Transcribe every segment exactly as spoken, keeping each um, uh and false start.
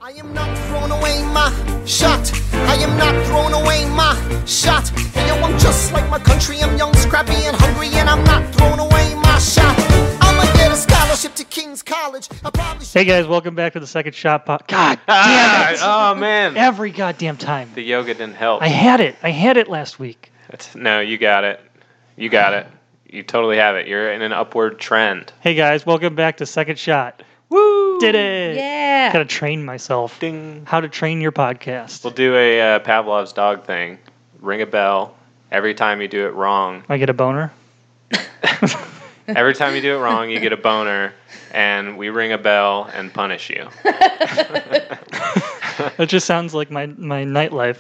I am not throwing away my shot. I am not throwing away my shot. And yo, I'm just like my country. I'm young, scrappy, and hungry, and I'm not throwing away my shot. I'ma get a scholarship to King's College. I probably Hey guys, welcome back to the Second Shot Pod. God damn it! Oh man, Every goddamn time. the yoga didn't help. I had it. I had it last week. It's- no, you got it. You got it. You totally have it. You're in an upward trend. Hey guys, welcome back to Second Shot. Woo! Did it! Yeah. Gotta train myself. Ding. How to train your podcast. We'll do a uh, Pavlov's dog thing. Ring a bell. Every time you do it wrong, I get a boner. every time you do it wrong, you get a boner, and we ring a bell and punish you. That just sounds like my, my nightlife.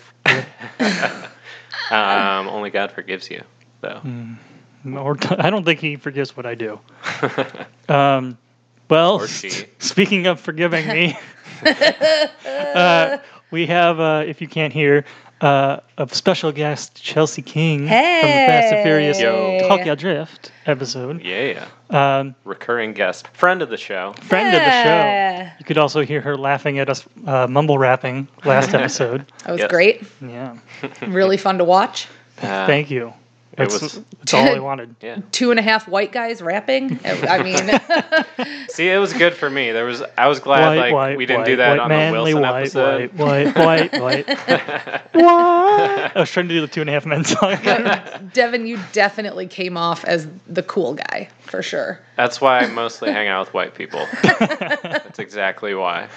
Um, only God forgives you, though. Or, I don't think he forgives what I do. Um, well, Or she. speaking of forgiving me, uh, we have, uh, if you can't hear, uh, a special guest, Chelsea King, from the Fast and Furious Yo. Tokyo Drift episode. Yeah. Um, Recurring guest. Friend of the show. friend of the Yeah. show. You could also hear her laughing at us uh, mumble rapping last episode. That was Yes. great. Yeah. Really fun to watch. Uh, Thank you. It That's, was- that's all I wanted. Yeah. Two and a half white guys rapping. I mean, See, it was good for me. There was. I was glad White, like white, we didn't white, do that white, on manly, the Wilson white, episode. White, white, white, white. What? I was trying to do the Two and a Half Men song. Devin, you definitely came off as the cool guy for sure. That's why I mostly hang out with white people. That's exactly why.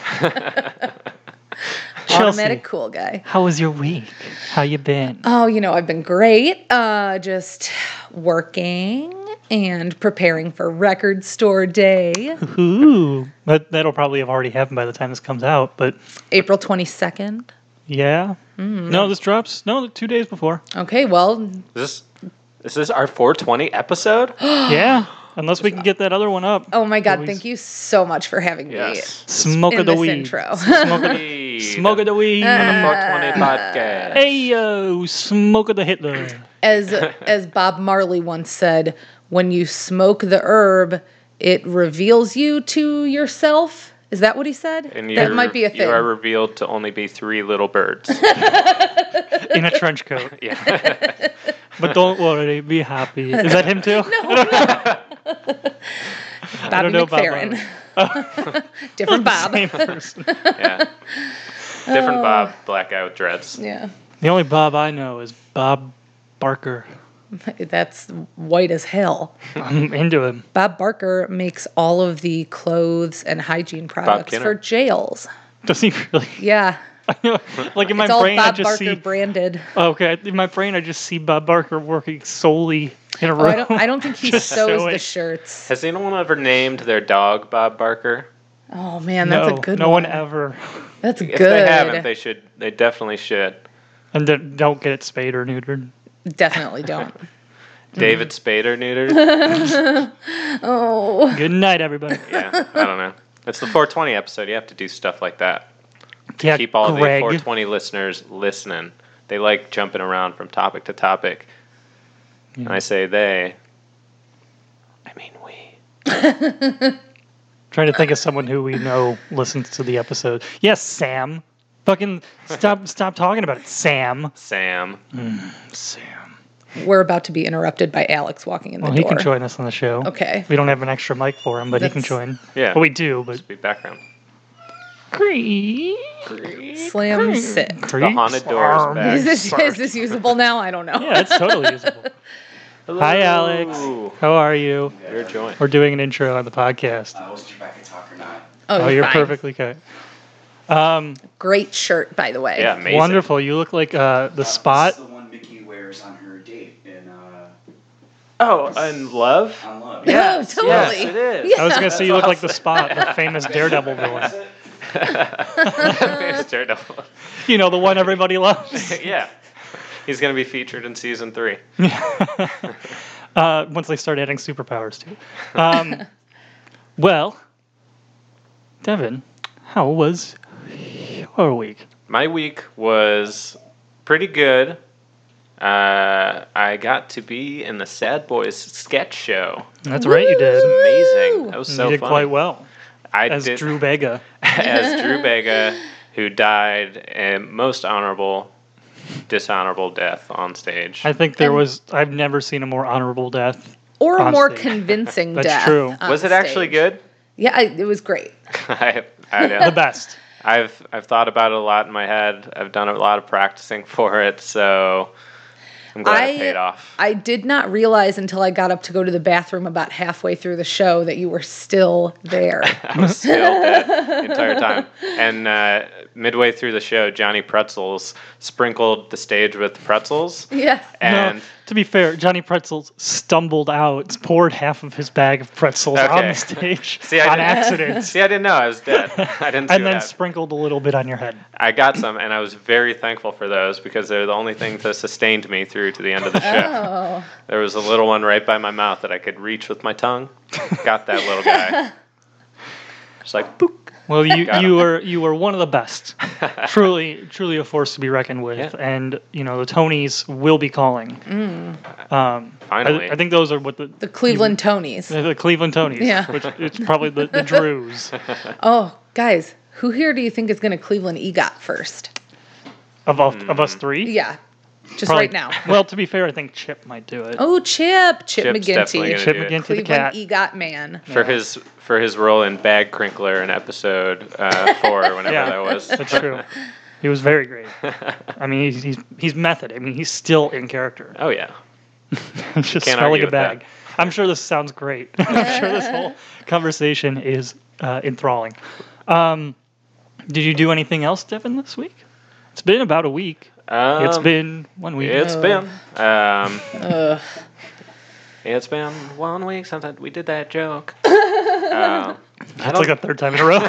Automatic cool guy. How was your week? How you been? Oh, you know, I've been great. Uh, just working and preparing for Record Store Day, Ooh, that that'll probably have already happened by the time this comes out. But April twenty-second. yeah, no, this drops no two days before. Okay, well, Is this is this our four twenty episode? Yeah, unless we can get that other one up. oh my God, Always- thank you so much for having Yes. Smoke me of in the this weed. intro. Smoke of the, Hey, smoke of the weed. on the four twenty podcast. Hey yo, smoke of the Hitler. as as Bob Marley once said, when you smoke the herb, it reveals you to yourself. Is that what he said? And that you're- might be a thing. You are revealed to only be three little birds. In a trench coat. Yeah. But don't worry, be happy. Is that him too? Bobby know Bob McFerrin. Different Bob. Same person. Yeah. Different Bob, black guy with dreads. Yeah. The only Bob I know is Bob Barker. That's white as hell. I'm into him. Bob Barker makes all of the clothes and hygiene products Kinner. for jails. Does he really? Yeah. Like in my It's all brain, I Bob just Barker see. branded. Okay, in my brain, I just see Bob Barker working solely in a Oh, room. I don't I don't think he Just sews sewing. the shirts. Has anyone ever named their dog Bob Barker? Oh man, that's no, a good no one. one ever. That's If good. they haven't, they should. They definitely should. And then don't get it spayed or neutered. Definitely don't. David Spader neutered. Oh. Good night, everybody. Yeah, I don't know. It's the four twenty episode. You have to do stuff like that. Yeah, Keep all Greg. the four twenty listeners listening. They like jumping around from topic to topic. And I say they. I mean we. Trying to think of someone who we know listens to the episode. Yes, Sam. Fucking stop! Stop talking about it, Sam. Sam. Sam. We're about to be interrupted by Alex walking in the Well, he door. can join us on the show. Okay. We don't have an extra mic for him, but he can That's- join. Yeah. Well, we do, but Be background. Slam sit. The haunted door is back. Is this, is this usable now? I don't know. Yeah, it's totally usable. Hello. Hi, Alex. How are you? You're joined. We're doing an intro on the podcast. I wasn't sure if I could talk or not. Oh, Oh, you're fine. perfectly okay. Um, Great shirt, by the way. Yeah, amazing. wonderful. You look like uh, the Uh, spot. This is the one Mickey wears on her date in uh, Oh, and love? on Love. Yeah, totally. Yes, it is. I was gonna say you look like the That's spot, the famous Daredevil villain. Famous Daredevil. You know, the one everybody loves. Yeah. He's going to be featured in season three. uh, once they start adding superpowers too. Um, well, Devin, how was your week? My week was pretty good. Uh, I got to be in the Sad Boys sketch show. That's right, you did. Amazing. That was You so did fun. quite well I as did Drew Bega. as Drew Bega, who died a most honorable, dishonorable death on stage. I think there And- was. I've never seen a more honorable death. Or a On more stage. convincing That's death. true. on Was it actually stage. good? Yeah, I, it was great. I, I The know. best. I've I've thought about it a lot in my head. I've done a lot of practicing for it, so I'm glad I- it paid off. I did not realize until I got up to go to the bathroom about halfway through the show that you were still there. I was still dead the entire time. And uh, midway through the show, Johnny Pretzels sprinkled the stage with pretzels. Yes. And no, to be fair, Johnny Pretzels stumbled out, poured half of his bag of pretzels on Okay. the stage See, I on didn't- accident, see, I didn't know I was dead. I didn't see and what then happened. sprinkled a little bit on your head. I got some, and I was very thankful for those because they're the only thing that sustained me through to the end of the show. Oh. There was a little one right by my mouth that I could reach with my tongue. Got that little guy. Just like, boop. Well, you Got you him. were you were one of the best. truly, truly a force to be reckoned with, Yeah. and you know the Tonys will be calling. Um, Finally. I, I think those are what the The Cleveland Tonys. the, the Cleveland Tonys. Yeah. which it's probably the, the Drews Oh, guys, who here do you think is going to Cleveland EGOT first? of all, of us three. Yeah, just Probably- right now. Well, to be fair, I think Chip might do it. Oh, Chip, Chip Chip's definitely McGinty, gonna Chip do it. McGinty the Cleveland cat. EGOT man. For his for his role in Bag Crinkler in episode uh, four, whenever Yeah. that was. That's true. He was very great. I mean, he's he's, he's method. I mean, he's still in character. Oh yeah. It's just Can't smell like argue a with bag. that. I'm sure this sounds great. I'm sure this whole conversation is uh, enthralling. Um, did you do anything else, Devin, this week? It's been about a week. Um, It's been one week. It's Oh. been. Um, Ugh. it's been one week since I- we did that joke. uh, I It's don't. like a third time in a row.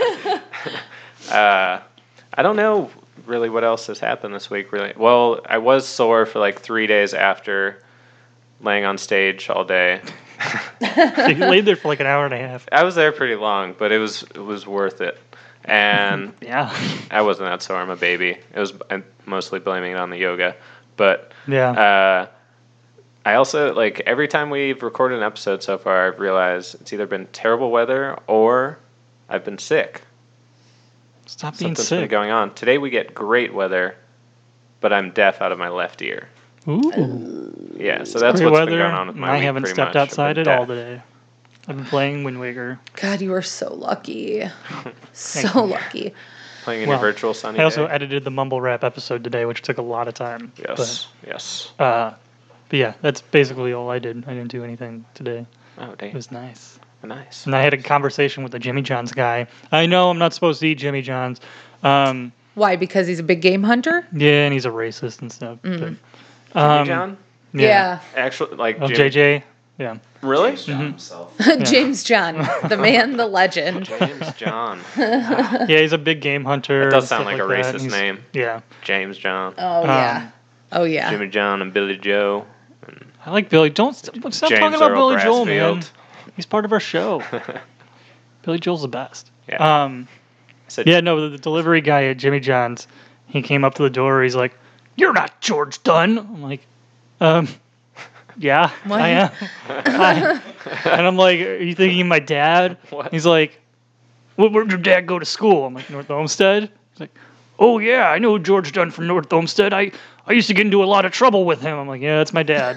uh, I don't know really what else has happened this week. Really, well, I was sore for like three days after laying on stage all day. You laid there for like an hour and a half. I was there pretty long, but it was it was worth it. And Yeah. I wasn't that sore. I'm a baby. It was I'm mostly blaming it on the yoga, but Yeah. uh, I also like every time we've recorded an episode so far, I've realized it's either been terrible weather or I've been sick. Stop being Something's been sick. going on. Today we get great weather, but I'm deaf out of my left ear. Ooh. Yeah, so that's Great what's weather. been going on with my I week haven't pretty stepped much. I've outside been at all deaf. today. I've been playing Wind Waker. God, you are so lucky. Thank So you. lucky. Playing in Well, your virtual sunny I also day. edited the mumble rap episode today, which took a lot of time. Yes, yes. But, uh, but yeah, that's basically all I did. I didn't do anything today. Oh, It damn. was nice. Nice. And I had a conversation with the Jimmy John's guy. I know I'm not supposed to eat Jimmy John's. Um, Why? Because he's a big game hunter? yeah, and he's a racist and stuff. Mm. But, Jimmy um, John? Yeah. Actually, like Oh, Jimmy- J J. Yeah. Really? James John himself. James John, the man, the legend. James John. Yeah, he's a big game hunter. That does and sound stuff like a that, racist and he's- name. Yeah. James John. Oh, yeah. Um, Oh, yeah. Jimmy John and Billy Joe. I like Billy. Don't st- stop James talking about Earl Billy Joel, man. Brassfield. He's part of our show. Billy Joel's the best. Yeah. Um, I said, yeah, no, the, the delivery guy at Jimmy John's, he came up to the door. He's like, "You're not George Dunn." I'm like, um, yeah, What? I am. Hi. And I'm like, "Are you thinking of my dad?" What? He's like, "Where, where'd your dad go to school?" I'm like, "North Olmsted." He's like, "Oh yeah, I know George Dunn from North Olmsted. I I used to get into a lot of trouble with him." I'm like, "Yeah, that's my dad."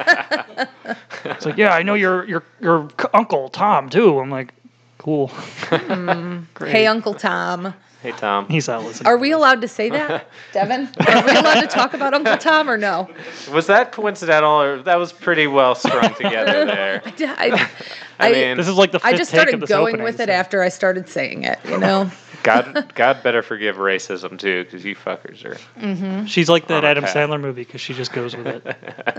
It's like, "Yeah, I know your your your c- uncle Tom too." I'm like, "Cool." Great. Hey, Uncle Tom. hey, Tom. He's not listening. Are we allowed to say that, Devin? Are we allowed to talk about Uncle Tom or no? Was that coincidental, or that was pretty well strung together there? I, I I- mean, This is like the fifth I just take of started this going opening, with it so- after I started saying it, you know? God, God better forgive racism too, because you fuckers are. She's like that On a Adam path. Sandler movie because she just goes with it.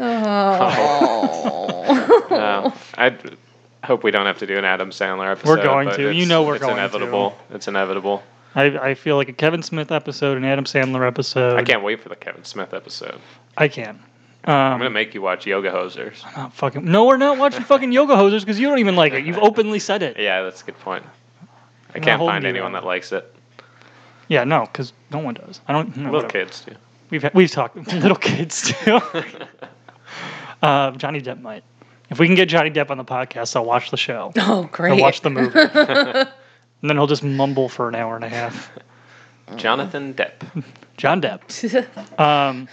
Oh. No, I hope we don't have to do an Adam Sandler episode. going but to. it's- You know we're it's going to. inevitable. It's inevitable. I, I feel like a Kevin Smith episode, an Adam Sandler episode. I can't wait for the Kevin Smith episode. I can. I'm Um, gonna make you watch Yoga Hosers. not fucking. No, we're not watching fucking Yoga Hosers because you don't even like it. You've openly said it. Yeah, that's a good point. I I'm can't not find holding you anyone to that likes it. Yeah, no, because no one does. I don't. No, Little whatever. kids do. We've had, we've talked little kids too. uh, Johnny Depp might. If we can get Johnny Depp on the podcast, I'll watch the show. Oh, I'll great. watch the movie, and then he'll just mumble for an hour and a half. Jonathan Depp. John Depp. Um,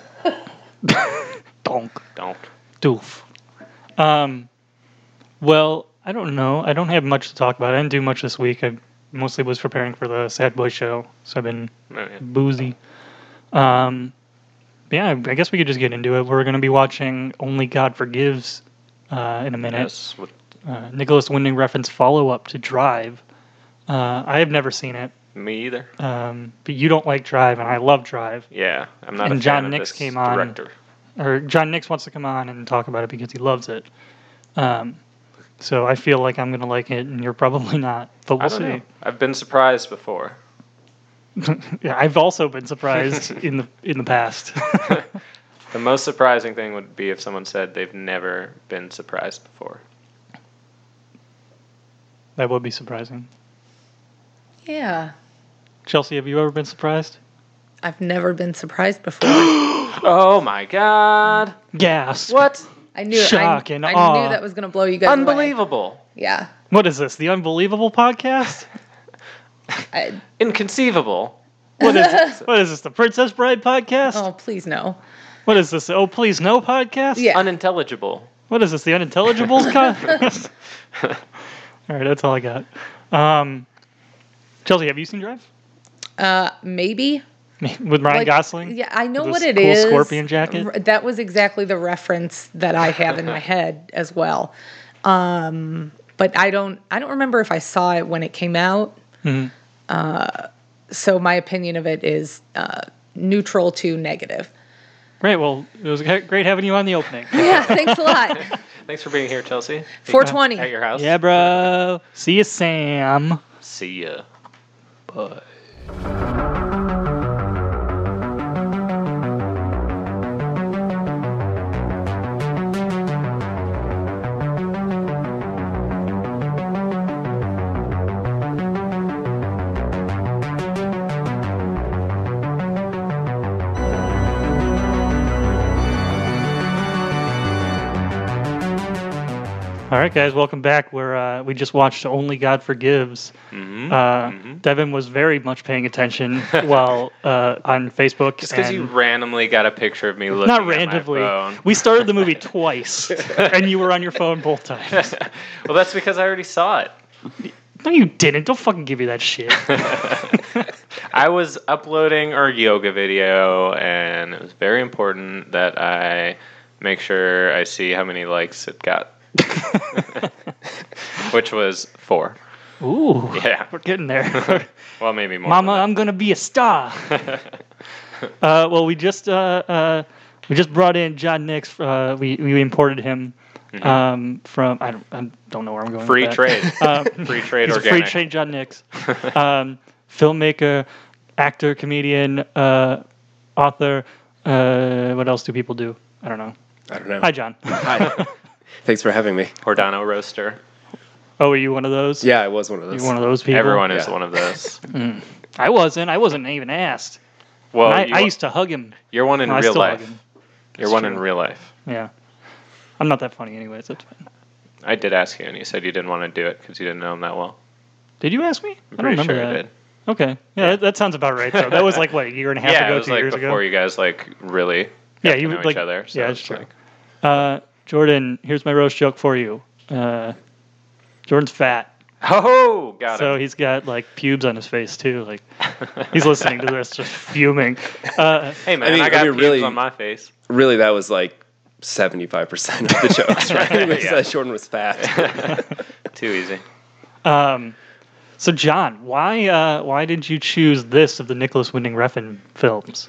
donk. Don't. Doof. Um, well, I don't know. I don't have much to talk about. I didn't do much this week. I mostly was preparing for the Sad Boy show, so I've been Oh, yeah. boozy. Um, yeah, I guess we could just get into it. We're going to be watching Only God Forgives uh, in a minute. Yes. With Uh, Nicholas Winding Refn's follow-up to Drive. Uh, I have never seen it, me either. um, but you don't like Drive, and I love Drive. Yeah, I'm not And a fan John of Nix this came on. director. Or John Nix wants to come on and talk about it because he loves it. Um, so I feel like I'm going to like it, and you're probably not. But I we'll don't see. know. I've been surprised before. Yeah, I've also been surprised in the in the past. The most surprising thing would be if someone said they've never been surprised before. That would be surprising. Yeah. Chelsea, have you ever been surprised? I've never been surprised before. Oh my God! Gasp. What? I knew Shock I, and I awe. knew that was going to blow you guys away. Unbelievable! Yeah. What is this? The Unbelievable podcast? I, Inconceivable! What is this? What is this? The Princess Bride podcast? oh, please no. What is this? Oh, please no podcast? Yeah. Unintelligible. What is this? The Unintelligibles podcast? All right, that's all I got. Um, Chelsea, have you seen Drive? Uh, maybe. With Ryan Like, Gosling? Yeah, I know With what his it cool is. scorpion jacket? R- That was exactly the reference that I have in my head as well. Um, but I don't. I don't remember if I saw it when it came out. Mhm. Uh, so my opinion of it is uh, neutral to negative. Great. Well, it was g- great having you on the opening. Yeah, thanks a lot. Thanks for being here, Chelsea. four twenty. At your house. Yeah, bro. See you, Sam. See ya. Bye. All right, guys, welcome back. We're uh, we just watched Only God Forgives. Mm-hmm. Uh, Mhm. Devin was very much paying attention while uh, on Facebook. Just because and- you randomly got a picture of me looking not at my randomly. phone. We started the movie twice, and you were on your phone both times. Well, that's because I already saw it. No, you didn't. Don't fucking give me that shit. I was uploading our yoga video, and it was very important that I make sure I see how many likes it got. Which was four. Ooh, Yeah. we're getting there. Well, maybe more. Mama, than I'm gonna be a star. uh, well, we just uh, uh, we just brought in John Nix. Uh, we we imported him Mhm. um, from I don't I don't know where I'm going. Free with that. trade. Um, Free trade he's a organic. free trade John Nix, um, filmmaker, actor, comedian, uh, author. Uh, what else do people do? I don't know. I don't know. Hi, John. Hi. Thanks for having me. Hordano roaster. Oh, are you one of those? Yeah, I was one of those. You're one of those people. Everyone is Yeah. one of those. I wasn't. I wasn't even asked. Well, I, you, I used to hug him. you're one in No, I real still hug life. him. You're It's one true. in real life. Yeah. I'm not that funny, anyways. That's fine. I did ask you, and you said you didn't want to do it because you didn't know him that well. Did you ask me? I'm I don't pretty remember sure that. I did. Okay. Yeah, That, that sounds about right. Though that was like what a year and a half Yeah, ago, it was two like years before ago. you guys like really got Yeah, to you know would, like- each other. So yeah, it's that's true. like, Uh, Jordan, here's my roast joke for you. Uh, Jordan's fat, oh, got so it. he's got like pubes on his face too. Like he's listening to this, just fuming. Uh, Hey man, I, I mean- got I mean, pubes really- on my face. Really, that was like seventy-five percent of the jokes, right? Because Yeah. that Jordan was fat. Too easy. um, so John, why uh, why did you choose this of the Nicholas Winding Refn films?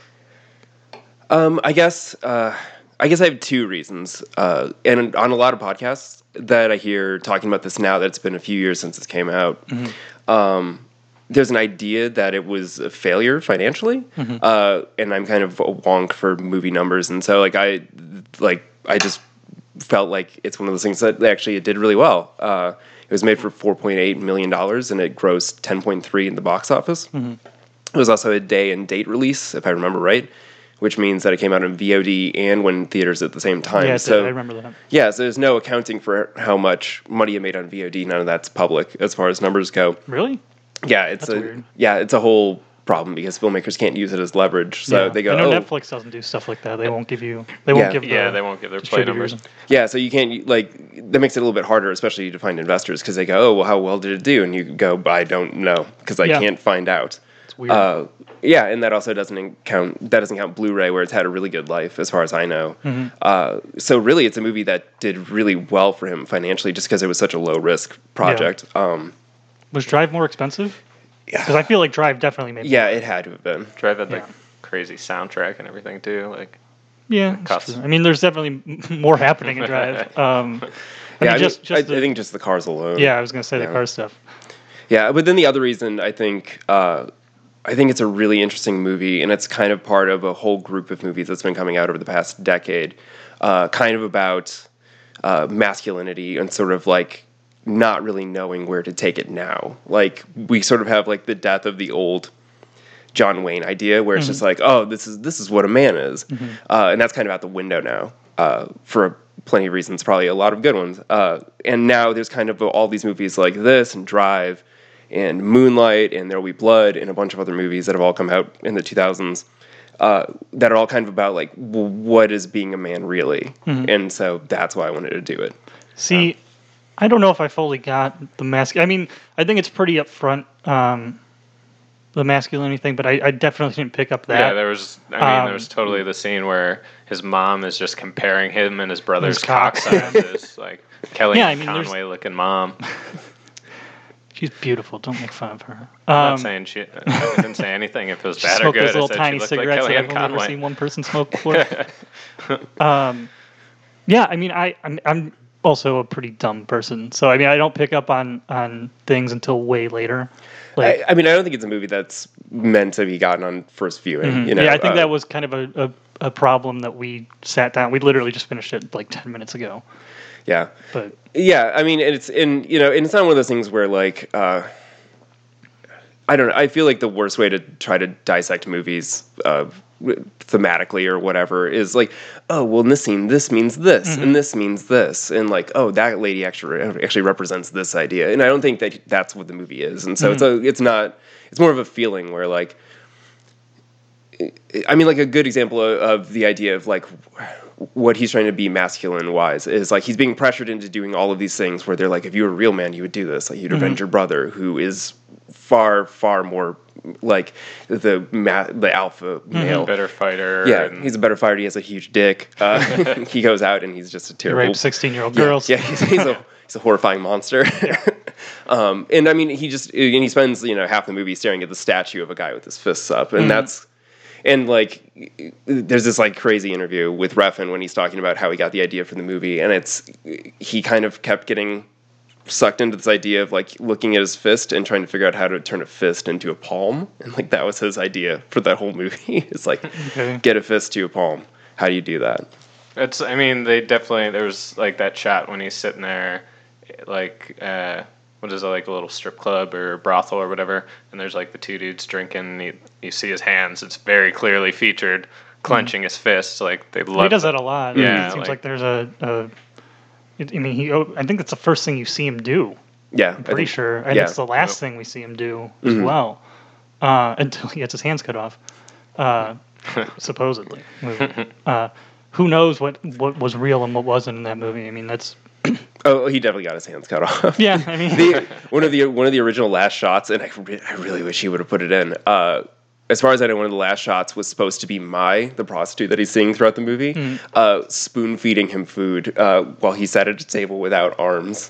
Um, I guess uh, I guess I have two reasons, uh, and on a lot of podcasts that I hear talking about this now that it's been a few years since this came out. Um, there's an idea that it was a failure financially, uh, and I'm kind of a wonk for movie numbers, and so like I like I just felt like it's one of those things that actually it did really well. Uh, it was made for four point eight million dollars, and it grossed ten point three in the box office. It was also a day and date release, if I remember right, which means that it came out in V O D and went in theaters at the same time. Yeah, I so did. I remember that. yeah, so there's no accounting for how much money it made on V O D. None of that's public as far as numbers go. Really? Yeah, it's That's a weird. yeah, it's a whole problem because filmmakers can't use it as leverage. So Yeah. they go, I know oh, Netflix doesn't do stuff like that. They won't give you. They Yeah. won't give. Yeah, the they won't give their play distributors. numbers. yeah. So you can't like that makes it a little bit harder, especially to find investors because they go, oh, well, how well did it do? And you go, I don't know because I Yeah. can't find out. It's weird. Uh, yeah, and that also doesn't count. That doesn't count Blu-ray, where it's had a really good life, as far as I know. Mm-hmm. Uh, so really, it's a movie that did really well for him financially, just because it was such a low-risk project. Yeah, um, Was Drive more expensive? yeah, Because I feel like Drive definitely made. yeah, it had to have been. Drive had like Yeah. crazy soundtrack and everything too. Like Yeah, that's Costs. true. I mean, there's definitely m- more happening in Drive. Um, I Yeah, mean, I, just, mean, just I, the, I think just the cars alone. yeah, I was gonna say Yeah. the car stuff. Yeah, but then the other reason I think uh, I think it's a really interesting movie, and it's kind of part of a whole group of movies that's been coming out over the past decade, uh, kind of about uh, masculinity and sort of like not really knowing where to take it now. Like we sort of have like the death of the old John Wayne idea, where it's just like, oh, this is this is what a man is, uh, and that's kind of out the window now uh, for plenty of reasons, probably a lot of good ones. Uh, and now there's kind of all these movies like this and Drive and Moonlight and There Will Be Blood and a bunch of other movies that have all come out in the two thousands uh, that are all kind of about like, w- what is being a man really? And so that's why I wanted to do it. See, I don't know if I fully got the mask. I mean, I think it's pretty upfront, um, the masculinity thing, but I, I definitely didn't pick up that. yeah, there was. I mean, Um, there was totally the scene where his mom is just comparing him and his brother's His cock. cock sizes, like Kelly Yeah, I mean, there's- Conway looking mom. She's beautiful. Don't make fun of her. I'm Um, not saying she. I didn't say anything if it was she bad or smoked good. those little I said tiny she looked like cigarettes Kelly that Ann I've only never Conway. seen one person smoke before. um, yeah, I mean, I, I'm, I'm also a pretty dumb person, so I mean, I don't pick up on on things until way later. Like, I, I mean, I don't think it's a movie that's meant to be gotten on first viewing. You know? yeah, I think Uh, that was kind of a, a, a problem that we sat down. We literally just finished it like ten minutes ago. yeah. But Yeah, I mean, it's in you know, and it's not one of those things where like uh, I don't know. I feel like the worst way to try to dissect movies uh, thematically or whatever is like, oh, well, in this scene, this means this, Mm-hmm. and this means this, and like, oh, that lady actually actually represents this idea, and I don't think that that's what the movie is, and so it's Mm-hmm. a it's not it's more of a feeling where like. I mean, like a good example of, of the idea of like what he's trying to be masculine wise is like he's being pressured into doing all of these things where they're like, if you were a real man, you would do this. Like you'd Mm-hmm. avenge your brother, who is far, far more like the ma- the alpha Mm-hmm. male. Better fighter. Yeah, and he's a better fighter. He has a huge dick. Uh, he goes out and he's just a you terrible rape sixteen-year-old yeah, girls. Yeah, he's, he's a he's a horrifying monster. um, and I mean, he just and he spends you know half the movie staring at the statue of a guy with his fists up, and Mm-hmm. that's and like there's this like crazy interview with Refn when he's talking about how he got the idea for the movie, and it's he kind of kept getting sucked into this idea of like looking at his fist and trying to figure out how to turn a fist into a palm, and like that was his idea for that whole movie. It's like Okay. get a fist to a palm. How do you do that? It's. I mean, they definitely. There was like that shot when he's sitting there, like uh, what is it, like a little strip club or brothel or whatever, and there's like the two dudes drinking. And you, you see his hands. It's very clearly featured, clenching his fists. Like they love. He does that a lot. Yeah, it seems like- like, there's a, a. I mean, he. I think that's the first thing you see him do. Yeah, I'm pretty sure, and yeah. it's the last Yep. thing we see him do as well, uh, until he gets his hands cut off, uh, supposedly. Uh, who knows what, what was real and what wasn't in that movie? I mean, that's Oh, he definitely got his hands cut off. yeah. I mean, the, one of the one of the original last shots, and I, re- I really wish he would have put it in. Uh, as far as I know, one of the last shots was supposed to be Mai, the prostitute that he's seeing throughout the movie, Hmm. uh, spoon feeding him food uh, while he sat at a table without arms.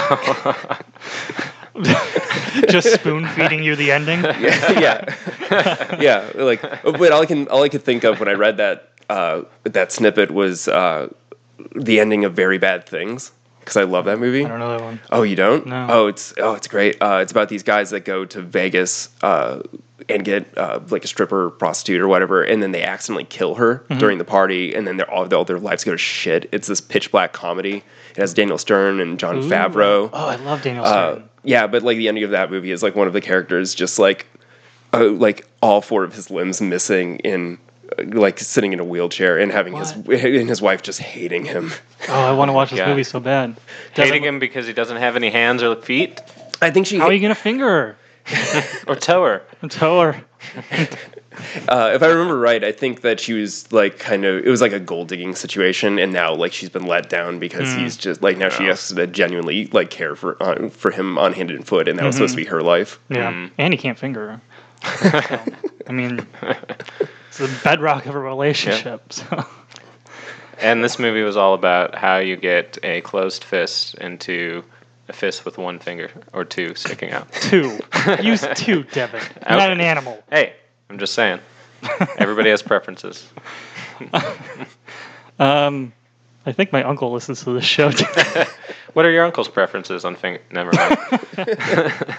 just spoon feeding you the ending. yeah, yeah. Like, but all I can all I could think of when I read that uh, that snippet was uh, the ending of Very Bad Things, because I love that movie. I don't know that one. Oh, you don't? No. Oh, it's oh, it's great. Uh, it's about these guys that go to Vegas uh, and get uh, like a stripper, prostitute, or whatever, and then they accidentally kill her Mm-hmm. during the party, and then they're all, all their lives go to shit. It's this pitch black comedy. It has Daniel Stern and John Favreau. Oh, I love Daniel Uh, Stern. yeah, but like the ending of that movie is like one of the characters just like uh, like all four of his limbs missing in uh, like sitting in a wheelchair and having his and his wife just hating him. Oh, I want to watch this God. movie so bad. hating Doesn't- him because he doesn't have any hands or feet. I think she How are you gonna finger her? Or tower. Tow her. Uh, if I remember right, I think that she was like kind of it was like a gold digging situation, and now like she's been let down because he's just like now she has to genuinely like care for uh, for him on hand and foot, and that was supposed to be her life. Yeah, Mm. and he can't finger her. So, I mean, it's the bedrock of a relationship. So. And this movie was all about how you get a closed fist into a fist with one finger or two sticking out. Two. Use two, Devin. You're not an animal. Hey, I'm just saying. Everybody has preferences. Um, I think my uncle listens to this show. Too. What are your uncle's preferences on finger? Never mind.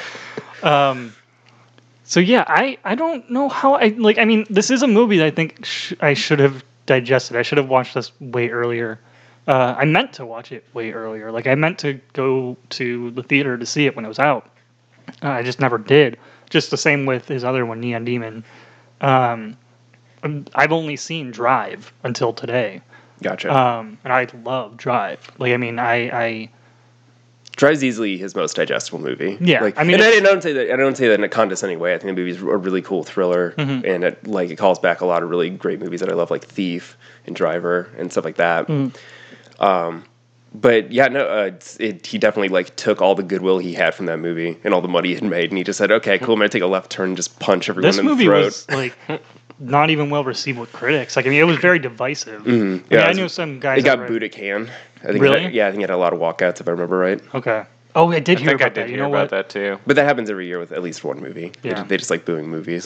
um, so yeah, I, I don't know how I like. I mean, this is a movie that I think sh- I should have digested. I should have watched this way earlier. Uh, I meant to watch it way earlier. Like I meant to go to the theater to see it when it was out. Uh, I just never did. Just the same with his other one, Neon Demon. Um, I've only seen Drive until today. Gotcha. Um, and I love Drive. Like, I mean, I, I Drive's easily his most digestible movie. Yeah, like, I mean, and I, it's- and I don't say that I don't say that in a condescending way. I think the movie's a really cool thriller, Mm-hmm. and it like it calls back a lot of really great movies that I love, like Thief and Driver and stuff like that. Mm-hmm. Um, but yeah, no, uh, it's, it, he definitely like took all the goodwill he had from that movie and all the money he had made, and he just said, "Okay, cool, I'm gonna take a left turn and just punch everyone this in the movie throat." was like not even well received with critics. Like, I mean, it was very divisive. I, mean, Mm-hmm. Yeah, I it's- knew some guys. It got that were- booed at Cannes. I think. It Really? had, yeah, I think it had a lot of walkouts, if I remember right. Okay. Oh, I did I hear think I about did that. You hear know about what? that too. But that happens every year with at least one movie. They Yeah. just- They just like booing movies.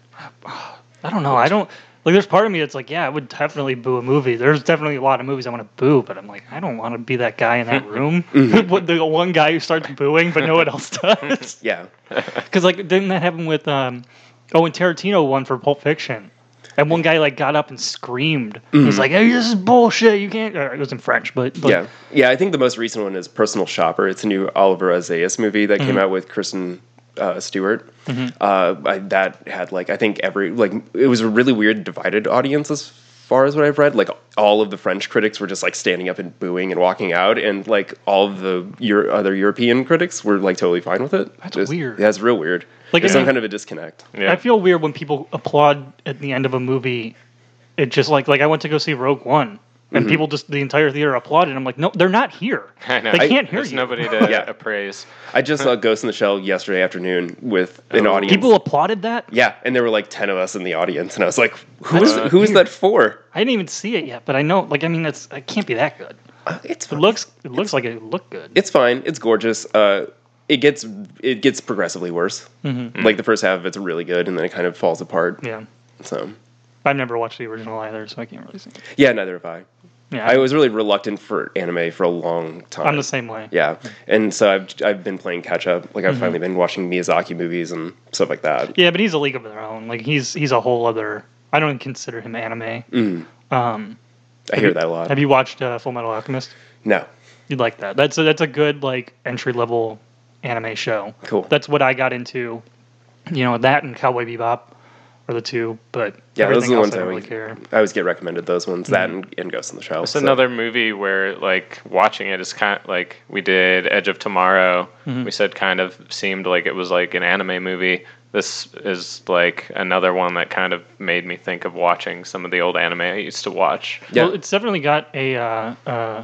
I don't know. I don't like. There's part of me that's like, yeah, I would definitely boo a movie. There's definitely a lot of movies I want to boo, but I'm like, I don't want to be that guy in that room. Mm-hmm. What, the one guy who starts booing, but no one else does. Yeah. Because like, didn't that happen with um, oh, and Tarantino won for Pulp Fiction, and one guy like got up and screamed. He was like, "Hey, this is bullshit. You can't." Or it was in French, but, but Yeah, yeah. I think the most recent one is Personal Shopper. It's a new Oliver Azayas movie that Mm-hmm. came out with Kristen uh, Stewart. Uh, I, that had like I think every like it was a really weird divided audience as far as what I've read. Like all of the French critics were just like standing up and booing and walking out, and like all of the Euro- other European critics were like totally fine with it. That's Just- weird. Yeah, it's real weird. Like, There's I some mean- kind of a disconnect. Yeah. I feel weird when people applaud at the end of a movie. It just like like I went to go see Rogue One, and Mm-hmm. people just the entire theater applauded. I'm like, no, they're not here. I know. They I- can't hear There's you. nobody to Yeah. appraise. I just saw Ghost in the Shell yesterday afternoon with an Oh. audience. People applauded that. yeah, and there were like ten of us in the audience, and I was like, "Who is Uh, who is that for?" I didn't even see it yet, but I know. Like, I mean, it's it can't be that good. Uh, it's It fine. looks it looks like it looked good. It's fine. It's gorgeous. Uh, it gets it gets progressively worse. Mm-hmm. Like the first half of it's really good, and then it kind of falls apart. Yeah, So I've never watched the original either, so I can't really see. It. yeah, neither have I. Yeah, I was really reluctant for anime for a long time. I'm the same way. Yeah, and so I've I've been playing catch up. Like I've Mm-hmm. finally been watching Miyazaki movies and stuff like that. Yeah, but he's a league of their own. Like he's he's a whole other. I don't consider him anime. Mm. Um, I hear that a lot. have you watched uh, Full Metal Alchemist? No, You'd like that. That's a, that's a good like entry level anime show. Cool. That's what I got into. You know, that and Cowboy Bebop are the two, but yeah, those everything are the else ones I I don't really would, care. I always get recommended. Those ones, that Mm-hmm. and, and Ghost in the Shell. It's so- another movie where, like, watching it is kind of like we did Edge of Tomorrow. Mm-hmm. We said kind of seemed like it was like an anime movie. This is like another one that kind of made me think of watching some of the old anime I used to watch. Yeah. Well, it's definitely got a uh, uh,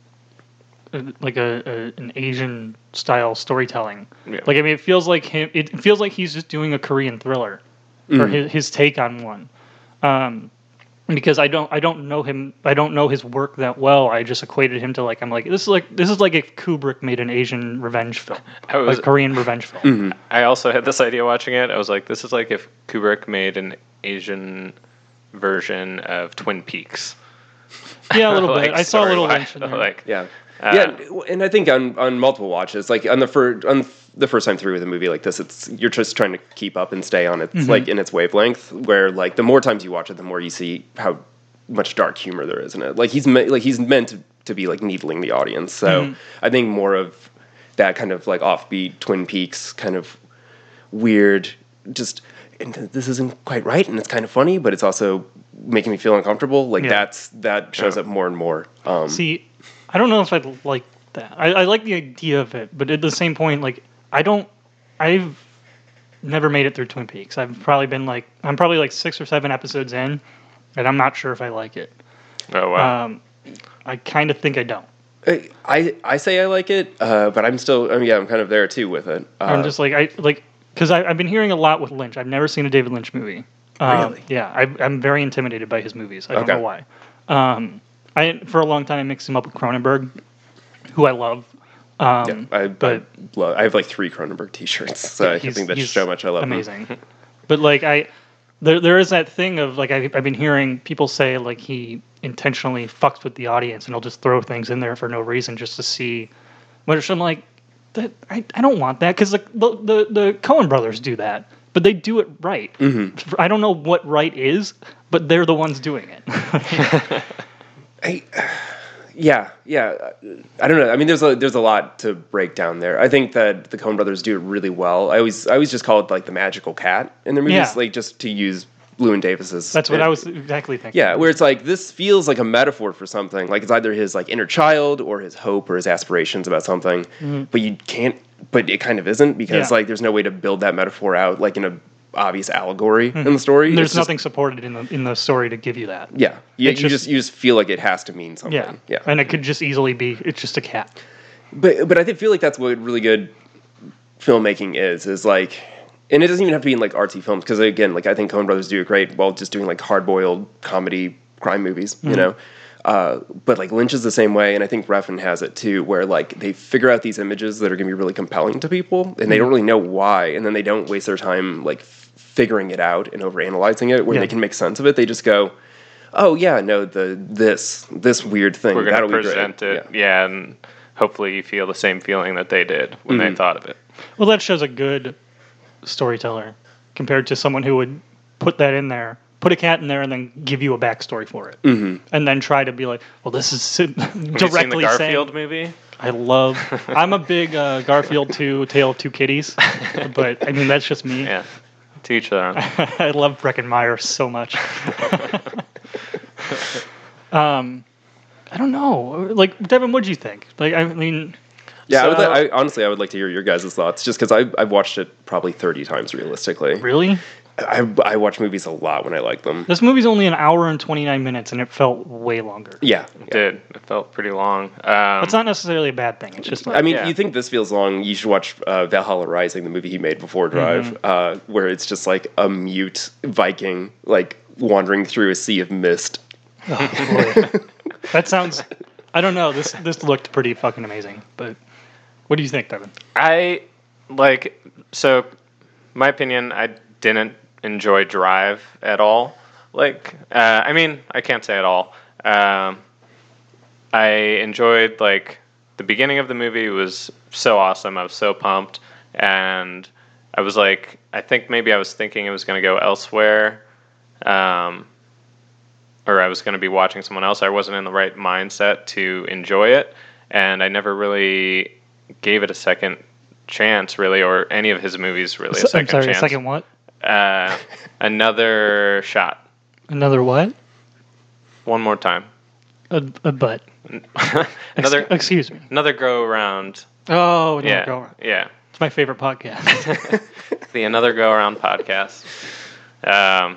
uh, like a, a an Asian style storytelling. Yeah. Like I mean, it feels like him. It feels like he's just doing a Korean thriller, or his, his take on one. Um, because I don't I don't know him. I don't know his work that well. I just equated him to like I'm like this is like this is like if Kubrick made an Asian revenge film, I was- like Korean revenge film. Mm-hmm. I also had this idea watching it. I was like, this is like if Kubrick made an Asian version of Twin Peaks. Yeah, a little Like, bit. I saw a little story-wise. Lynch in there. Like, Yeah, Uh, yeah, and I think on, on multiple watches, like on the first on the first time through with a movie like this, it's you're just trying to keep up and stay on its like in its wavelength. Where like the more times you watch it, the more you see how much dark humor there is in it. Like he's me- like he's meant to, to be like needling the audience. So I think more of that kind of like offbeat Twin Peaks kind of weird, just and this isn't quite right, and it's kind of funny, but it's also making me feel uncomfortable. Like Yeah. that's that shows Yeah. up more and more. Um, See, I don't know if I'd like that. I, I like the idea of it, but at the same point, like I don't, I've never made it through Twin Peaks. I've probably been like, I'm probably like six or seven episodes in, and I'm not sure if I like it. Oh wow. Um, I kind of think I don't. I I, I say I like it, uh, but I'm still. I mean, yeah, I'm kind of there too with it. Uh, I'm just like I like because I've been hearing a lot with Lynch. I've never seen a David Lynch movie. Um, Really? Yeah, I, I'm very intimidated by his movies. I don't Okay. know why. Um, I for a long time I mixed him up with Cronenberg, who I love. Um, yeah, I, but I, love, I have like three Cronenberg T-shirts, so I he's- think that he's shows how much I love him. amazing. But like I, there there is that thing of like I, I've been hearing people say like he intentionally fucks with the audience and he'll just throw things in there for no reason just to see. Which I'm like, that I, I don't want that because the, the the the Coen brothers do that, but they do it right. Mm-hmm. I don't know what right is, but they're the ones doing it. I, yeah, yeah. I don't know. I mean, there's a there's a lot to break down there. I think that the Coen brothers do it really well. I always I always just call it like the magical cat in their movies, Yeah. like just to use Llewyn Davis's. That's what it- I was exactly thinking. Yeah, where it's like this feels like a metaphor for something. Like it's either his like inner child or his hope or his aspirations about something. But you can't. But it kind of isn't because Yeah. like there's no way to build that metaphor out like in a obvious allegory in the story. There's It's just- nothing supported in the in the story to give you that. Yeah, you, It's you just- just you just feel like it has to mean something. Yeah. yeah. And it could just easily be it's just a cat. But but I think, feel like that's what really good filmmaking is. Is like, and it doesn't even have to be in like artsy films because again, like I think Coen Brothers do it great while just doing like hard boiled comedy crime movies. You know, uh, but like Lynch is the same way, and I think Refn has it too, where like they figure out these images that are going to be really compelling to people, and they don't really know why, and then they don't waste their time like f- figuring it out and overanalyzing it when Yeah. they can make sense of it. They just go, oh yeah, no, the this this weird thing We're going that'll to be great. present it, Yeah. yeah. and hopefully you feel the same feeling that they did when Mm-hmm. they thought of it. Well, that shows a good storyteller compared to someone who would put that in there, put a cat in there, and then give you a backstory for it, mm-hmm. and then try to be like, "Well, this is Have you seen the directly Garfield saying." movie? I love. I'm a big uh, Garfield two Tale of Two Kitties, but I mean that's just me. Yeah, to each their own. I love Breckenmeyer so much. um, I don't know. Like Devin, what do you think? Like, I mean, Yeah, I would. So- Li- I, honestly, I would like to hear your guys' thoughts, just because I've, I've watched it probably thirty times realistically. really, I, I watch movies a lot when I like them. this movie's only an hour and twenty-nine minutes, and it felt way longer. Yeah, It did. It felt pretty long. Um, That's not necessarily a bad thing. It's just like, I mean, Yeah. you think this feels long? You should watch uh, Valhalla Rising, the movie he made before Drive, Mm-hmm. uh, where it's just like a mute Viking like wandering through a sea of mist. that sounds. I don't know. This this looked pretty fucking amazing. But what do you think, Devin? I like so my opinion, I didn't enjoy Drive at all. Like uh, I mean, I can't say at all. Um, I enjoyed like the beginning of the movie was so awesome. I was so pumped, and I was like, I think maybe I was thinking it was going to go elsewhere, um, or I was going to be watching someone else. I wasn't in the right mindset to enjoy it, and I never really gave it a second chance, really, or any of his movies really a I'm second sorry. chance. A second what? Uh, another shot. Another what? One more time. A, a butt. another Ex- excuse me. another go around. Oh, no, Yeah, go on. yeah. It's my favorite podcast. The Another Go Around podcast. Um,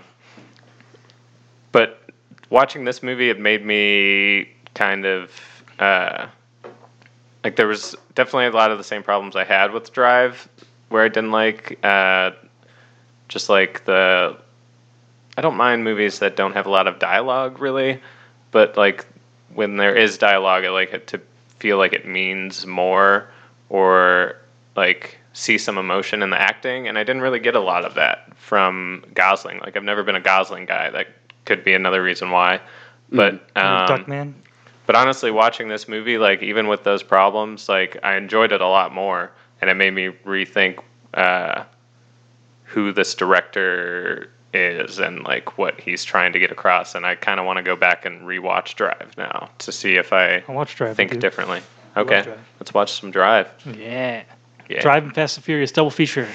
but watching this movie, it made me kind of uh, like there was definitely a lot of the same problems I had with Drive, where I didn't like uh, just like the. I don't mind movies that don't have a lot of dialogue, really, but like when there is dialogue, I like it to feel like it means more or like see some emotion in the acting, and I didn't really get a lot of that from Gosling. Like I've never been a Gosling guy. That could be another reason why. But um, Duckman. but honestly, watching this movie, like even with those problems, like I enjoyed it a lot more, and it made me rethink uh, who this director is and like what he's trying to get across. And I kind of want to go back and rewatch Drive now to see if I I'll watch Drive. think with you. differently. love Okay, Drive. let's watch some Drive. Yeah. Yeah. Drive and Fast and Furious double feature.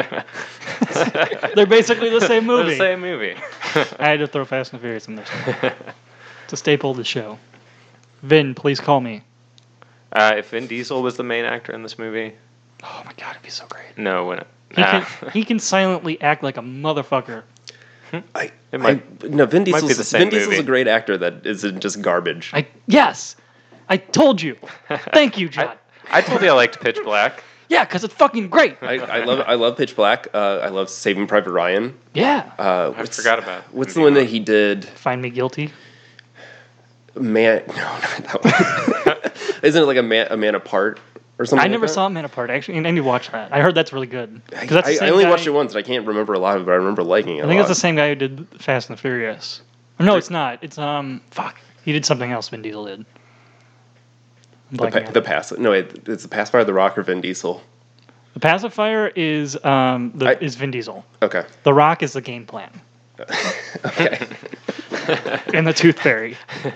They're basically the same They're movie. the same movie. I had to throw Fast and Furious in there. It's a staple of the show. Vin, please call me. Uh, if Vin Diesel was the main actor in this movie, Oh my god, it'd be so great. no, it wouldn't. He Nah. can he can silently act like a motherfucker. I, It might- I no Vin be Diesel's the same Vin Diesel's movie. a great actor that isn't just garbage. I yes, I told you. Thank you, John. I told you I liked Pitch Black. yeah, because it's fucking great. I, I love I love Pitch Black. Uh, I love Saving Private Ryan. Yeah. Uh, I what's- forgot about. What's the one that he did? Find me guilty. Man, no, not that one. Isn't it like a man a man apart or something? I like never that? saw Man Apart actually, and I need to watch that. I heard that's really good. 'Cause that's the I, I same only guy- watched it once, and I can't remember a lot of it, but I remember liking it. I a think lot. it's the same guy who did Fast and the Furious. Or no, it's not. It's um fuck. He did something else. Vin Diesel did. I'm The, blanking pa- on the it. pass. No, it, it's the pacifier, the Rock, or Vin Diesel. The pacifier is um the, I- is Vin Diesel. Okay. The Rock is the game plan, Okay. and the Tooth Fairy.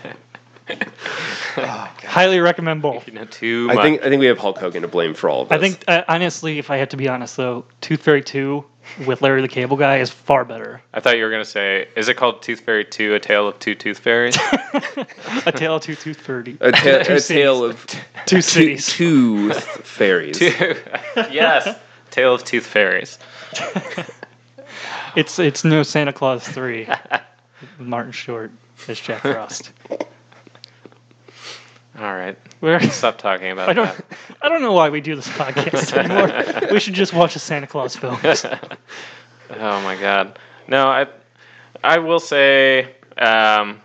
Highly recommend both. You know, too I much. think I think we have Hulk Hogan to blame for all of this. I think uh, honestly, if I had to be honest though, Tooth Fairy two with Larry the Cable Guy is far better. I thought you were gonna say, is it called Tooth Fairy Two: A Tale of Two Tooth Fairies? A Tale of Two Tooth Fairy. a, ta- Two a cities. tale of Two two, cities. two fairies. Yes, Tale of Tooth Fairies. It's it's no Santa Claus three. With Martin Short as Jack Frost. All right, Where stop talking about I don't that. I don't know why we do this podcast anymore. We should just watch the Santa Claus films. Oh my god. No, I I will say um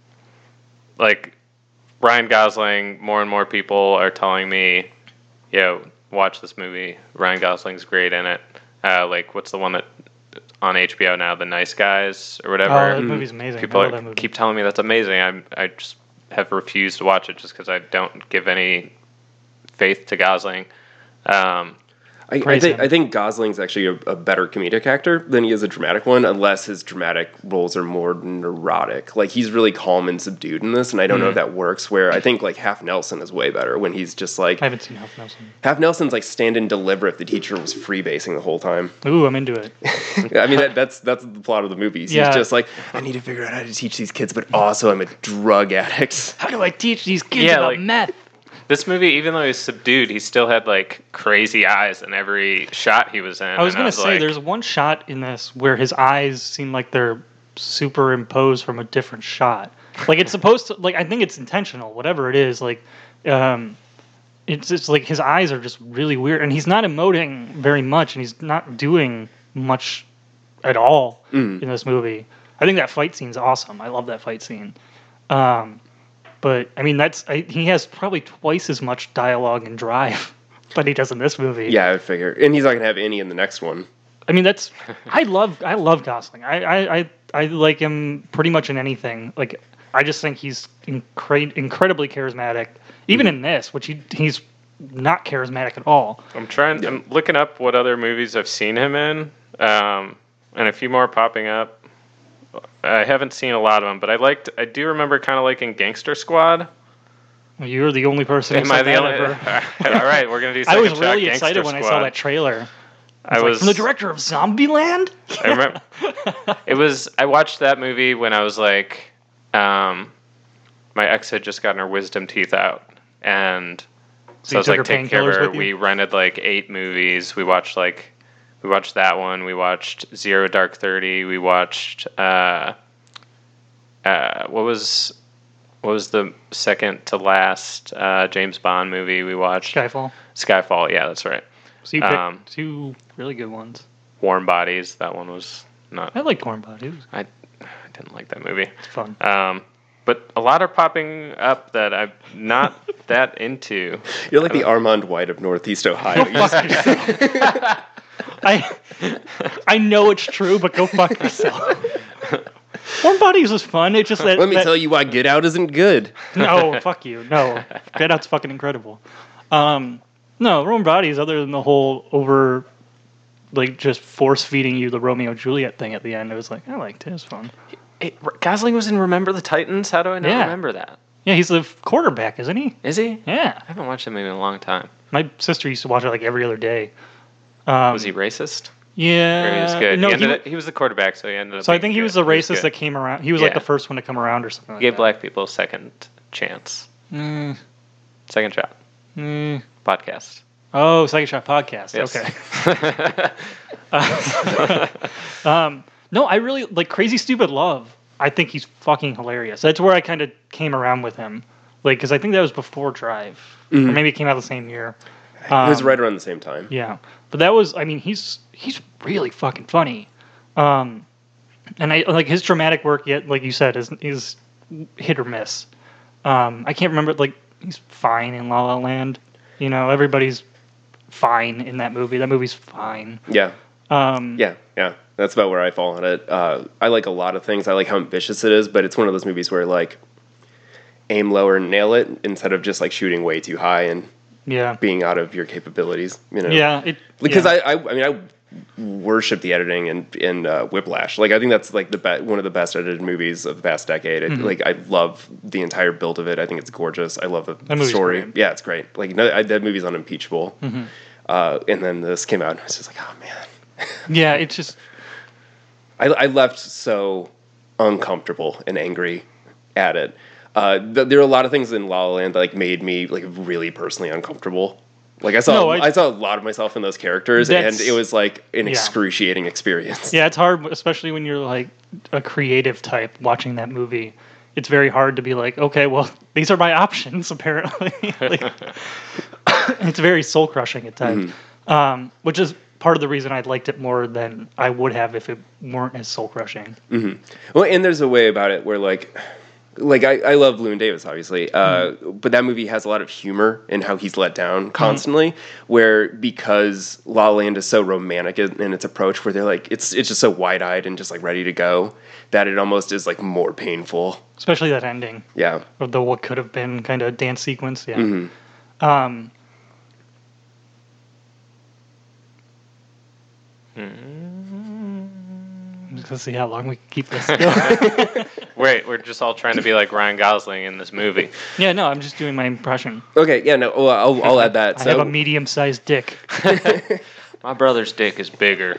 like Ryan Gosling, more and more people are telling me, yo, watch this movie. Ryan Gosling's great in it. Uh like what's the one that on H B O now, The Nice Guys or whatever. Oh, that movie's amazing. People I love are- that movie. keep telling me that's amazing. I I just have refused to watch it just because I don't give any faith to Gosling. Um, I, I Praise think him. I think Gosling's actually a, a better comedic actor than he is a dramatic one, unless his dramatic roles are more neurotic. Like he's really calm and subdued in this, and I don't know if that works. Where I think like Half Nelson is way better when he's just like I haven't seen Half Nelson. Half Nelson's like stand and deliver if the teacher was freebasing the whole time. Ooh, I'm into it. I mean that, that's that's the plot of the movie. He's Yeah. just like I need to figure out how to teach these kids, but also I'm a drug addict. How do I teach these kids Yeah, about like- meth? This movie, even though he was subdued, he still had like crazy eyes in every shot he was in. I was and gonna say, like, there's one shot in this where his eyes seem like they're superimposed from a different shot. Like it's supposed to, like I think it's intentional. Whatever it is, like, um, it's just like his eyes are just really weird, and he's not emoting very much, and he's not doing much at all in this movie. I think that fight scene's awesome. I love that fight scene. Um, but I mean, that's I, he has probably twice as much dialogue and drive, but he does in this movie. Yeah, I would figure, and he's not gonna have any in the next one. I mean, that's I love I love Gosling. I I, I, I like him pretty much in anything. Like I just think he's incre- incredibly charismatic. Even in this, which he he's not charismatic at all. I'm trying. I'm looking up what other movies I've seen him in, um, and a few more popping up. I haven't seen a lot of them, but I liked. I do remember kind of liking Gangster Squad. You're the only person who Am I said the that only? ever. All right, we're gonna do. I Second was shot, really Gangster excited when I saw Squad. that trailer. I Like, was from the director of Zombieland. I remember it was. I watched that movie when I was like, um, my ex had just gotten her wisdom teeth out, and so, you I was took like her taking care of painkillers her. with you? We rented like eight movies. We watched like, we watched that one. We watched Zero Dark Thirty. We watched uh, uh, what was what was the second to last uh, James Bond movie we watched? Skyfall. Skyfall. Yeah, that's right. So you picked Um, two really good ones. Warm Bodies. That one was not. I like Corn Bodies. I, I didn't like that movie. It's fun. Um, but a lot are popping up that I'm not that into. You're like the Armand White of Northeast Ohio. You Fuck just- yourself. I I know it's true, but go fuck yourself. Warm Bodies was fun. It just that, Let me that- tell you why Get Out isn't good. No, fuck you. No, Get Out's fucking incredible. Um, no, Warm Bodies. Other than the whole over, like just force feeding you the Romeo and Juliet thing at the end, it was like I liked it. It was fun. Hey, Gosling was in Remember the Titans. How do I not Yeah. remember that? Yeah, he's the quarterback, isn't he? Is he? Yeah. I haven't watched that movie in a long time. My sister used to watch it like every other day. Um, Was he racist? Yeah. Or he was good. No, he, he, ended up- he was the quarterback, so he ended up. so I being think he good. was the racist good. that came around. He was like Yeah. the first one to come around or something like He gave that. black people a second chance. Mm, Second shot. mm, Podcast. Oh, Second Shot Podcast. Yes. Okay. uh, um, no, I really like Crazy Stupid Love. I think he's fucking hilarious. That's where I kind of came around with him, like because I think that was before Drive, Mm-hmm. or maybe it came out the same year. it was Um, right around the same time. Yeah, but that was. I mean, he's he's really fucking funny. Um, and I like his dramatic work. Yet, like you said, is is hit or miss. Um, I can't remember. Like he's fine in La La Land. You know, everybody's fine in that movie. That movie's fine. Yeah. Um, Yeah, yeah, that's about where I fall on it. Uh, I like a lot of things. I like how ambitious it is, but it's one of those movies where like aim lower and nail it instead of just like shooting way too high and yeah, being out of your capabilities. You know, yeah. It because yeah. I, I, I mean, I worship the editing in in uh, Whiplash. Like, I think that's like the be- one of the best edited movies of the past decade. It, Mm-hmm. Like, I love the entire build of it. I think it's gorgeous. I love the movie's story. great. Yeah, it's great. Like, no, I, that movie's unimpeachable. Mm-hmm. Uh, and then this came out, and I was just like, oh man. yeah. It's just I, I left so uncomfortable and angry at it. Uh, th- there are a lot of things in La La Land that like made me like really personally uncomfortable. Like I saw, No, I- I, saw a lot of myself in those characters, That's- and it was like an yeah. excruciating experience. yeah. It's hard, especially when you're like a creative type watching that movie. It's very hard to be like, okay, well, these are my options. Apparently, like, it's very soul crushing at times, um, which is part of the reason I liked it more than I would have if it weren't as soul crushing. Well, and there's a way about it where like, like I, I love Llewyn Davis, obviously, uh, but that movie has a lot of humor in how he's let down constantly. Where because La La Land is so romantic in, in its approach, where they're like, it's it's just so wide eyed and just like ready to go, that it almost is like more painful. Especially that ending Yeah. of the what could have been kind of dance sequence. Yeah. Mm-hmm. Um, let's see how long we can keep this going. Wait, we're just all trying to be like Ryan Gosling in this movie. Yeah, no, I'm just doing my impression. Okay. Yeah. No. Well, I'll I'll add that. I So have a medium-sized dick. My brother's dick is bigger.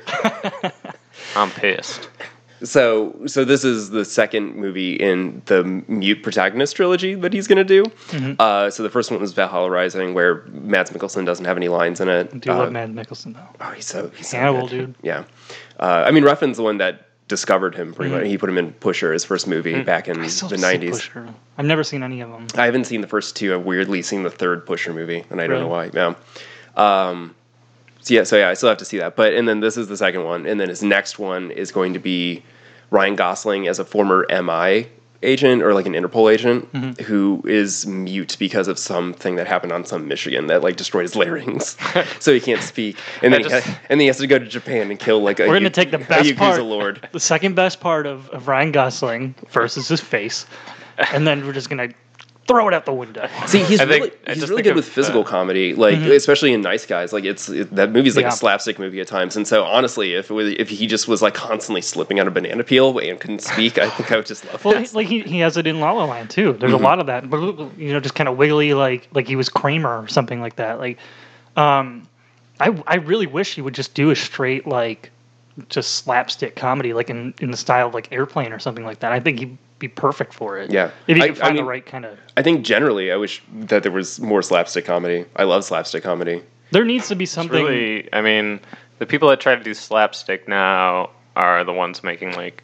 I'm pissed. So, so this is the second movie in the Mute protagonist trilogy that he's going to do. Mm-hmm. Uh, so the first one was Valhalla Rising, where Mads Mikkelsen doesn't have any lines in it. I do uh, love Mads Mikkelsen though. Oh, he's so he's so Hannibal, good. dude. Yeah, uh, I mean, Refn's the one that discovered him pretty Mm-hmm. much. He put him in Pusher, his first movie back in I still the see nineties. Pusher. I've never seen any of them. I haven't seen the first two. I've weirdly seen the third Pusher movie, and I don't know why. Really? Yeah. Um, so yeah, so yeah, I still have to see that. But and then this is the second one, and then his next one is going to be Ryan Gosling as a former M I agent or like an Interpol agent Mm-hmm. who is mute because of something that happened on some Michigan that like destroyed his larynx, so he can't speak. And then I he just- ha- and then he has to go to Japan and kill like a We're gonna Yu- take the a best Yakuza part, lord. the second best part of, of Ryan Gosling versus his face, and then we're just gonna throw it out the window. See, he's I think- really I he's just really think good of, with physical uh, comedy, like especially in Nice Guys. Like it's it, that movie's like Yeah. a slapstick movie at times. And so honestly, if it was, if he just was like constantly slipping on a banana peel and couldn't speak, I think I would just love Well, it. he, like he, he has it in La La Land too. There's a lot of that, but you know, just kind of wiggly, like like he was Kramer or something like that. Like, um, I I really wish he would just do a straight like just slapstick comedy, like in in the style of like Airplane or something like that. I think he'd be perfect for it. Yeah. if he I- could I find mean- the right kind of. I think generally, I wish that there was more slapstick comedy. I love slapstick comedy. There needs to be It's something. really, I mean, the people that try to do slapstick now are the ones making like,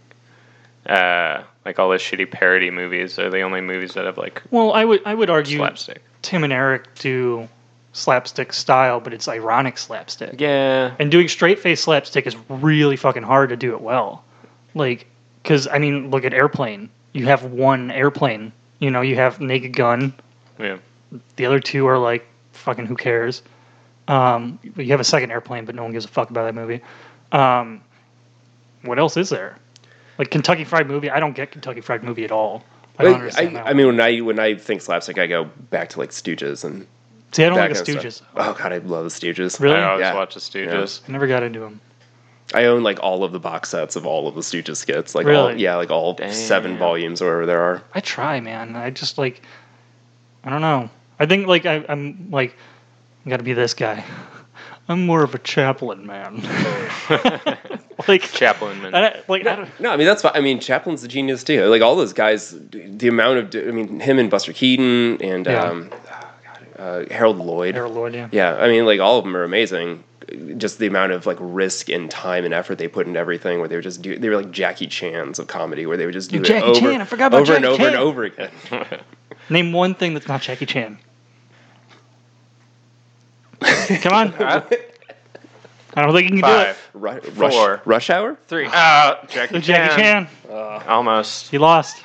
uh, like all those shitty parody movies. Are the only movies that have like Well, I would I would argue slapstick. Tim and Eric do slapstick style, but it's ironic slapstick. Yeah, And doing straight face slapstick is really fucking hard to do it well. Like, because, I mean, look at Airplane. You have one airplane. You know, you have Naked Gun. yeah. The other two are like, fucking who cares? Um, you have a second airplane, but no one gives a fuck about that movie. Um, what else is there? Like Kentucky Fried Movie. I don't get Kentucky Fried Movie at all. I don't I, understand I, that. I one. mean, when I when I think slapstick, I go back to like Stooges and See, I don't that like the kind of Stooges. stuff. Oh god, I love the Stooges. Really? I always Yeah. watch the Stooges. I never got into them. I own like all of the box sets of all of the Stooges skits, like all, Really? yeah, like all Damn. seven volumes or whatever there are. I try, man. I just like, I don't know. I think like I, I'm like, I got to be this guy. I'm more of a Chaplin man. like Chaplin, man. I, don't- like I don't, No, I mean that's fine. I mean Chaplin's a genius too. Like all those guys, the amount of I mean him and Buster Keaton and Yeah. um, oh, God, uh, Harold Lloyd. Harold Lloyd, yeah. Yeah, I mean, like all of them are amazing. Just the amount of like risk and time and effort they put into everything, where they were just do they were like Jackie Chan's of comedy, where they would just do Jackie it over, Chan, I forgot about over and Jackie over and Chan. over again. Name one thing that's not Jackie Chan. Come on. I don't think you can Five, Ru- Four. rush, rush Hour. three. Ah, Jackie do it. Jackie Chan. Chan. Almost. He lost.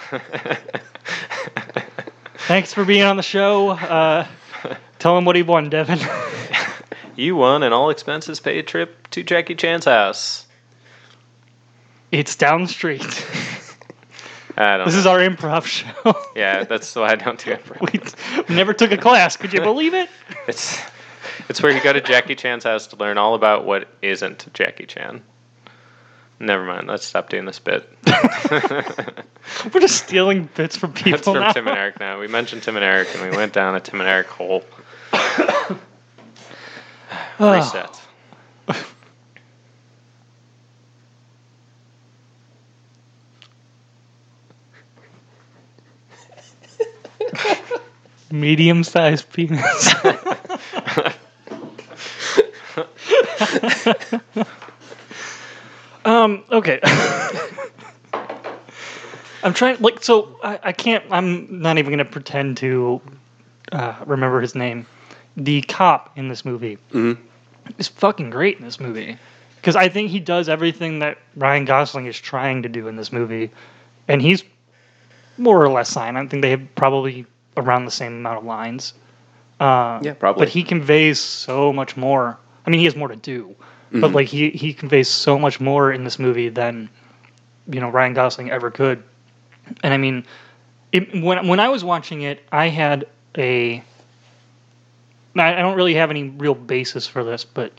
Thanks for being on the show. Uh, tell him what he won, Devin. You won an all expenses paid trip to Jackie Chan's house. It's down the street. I don't This know. is our improv show. Yeah, that's why I don't do it. We never took a class. Could you believe it? It's it's where you go to Jackie Chan's house to learn all about what isn't Jackie Chan. Never mind. Let's stop doing this bit. We're just stealing bits from people That's from now. Tim and Eric now. We mentioned Tim and Eric, and we went down a Tim and Eric hole. Oh. Reset. Medium-sized penis. um. Okay. I'm trying. Like, so I, I can't. I'm not even gonna pretend to uh, remember his name. The cop in this movie is fucking great in this movie because I think he does everything that Ryan Gosling is trying to do in this movie, and he's more or less fine. I think they have probably around the same amount of lines. Uh, Yeah, probably. But he conveys so much more. I mean, he has more to do, but like he he conveys so much more in this movie than you know Ryan Gosling ever could. And I mean, it, when when I was watching it, I had a. I I don't really have any real basis for this, but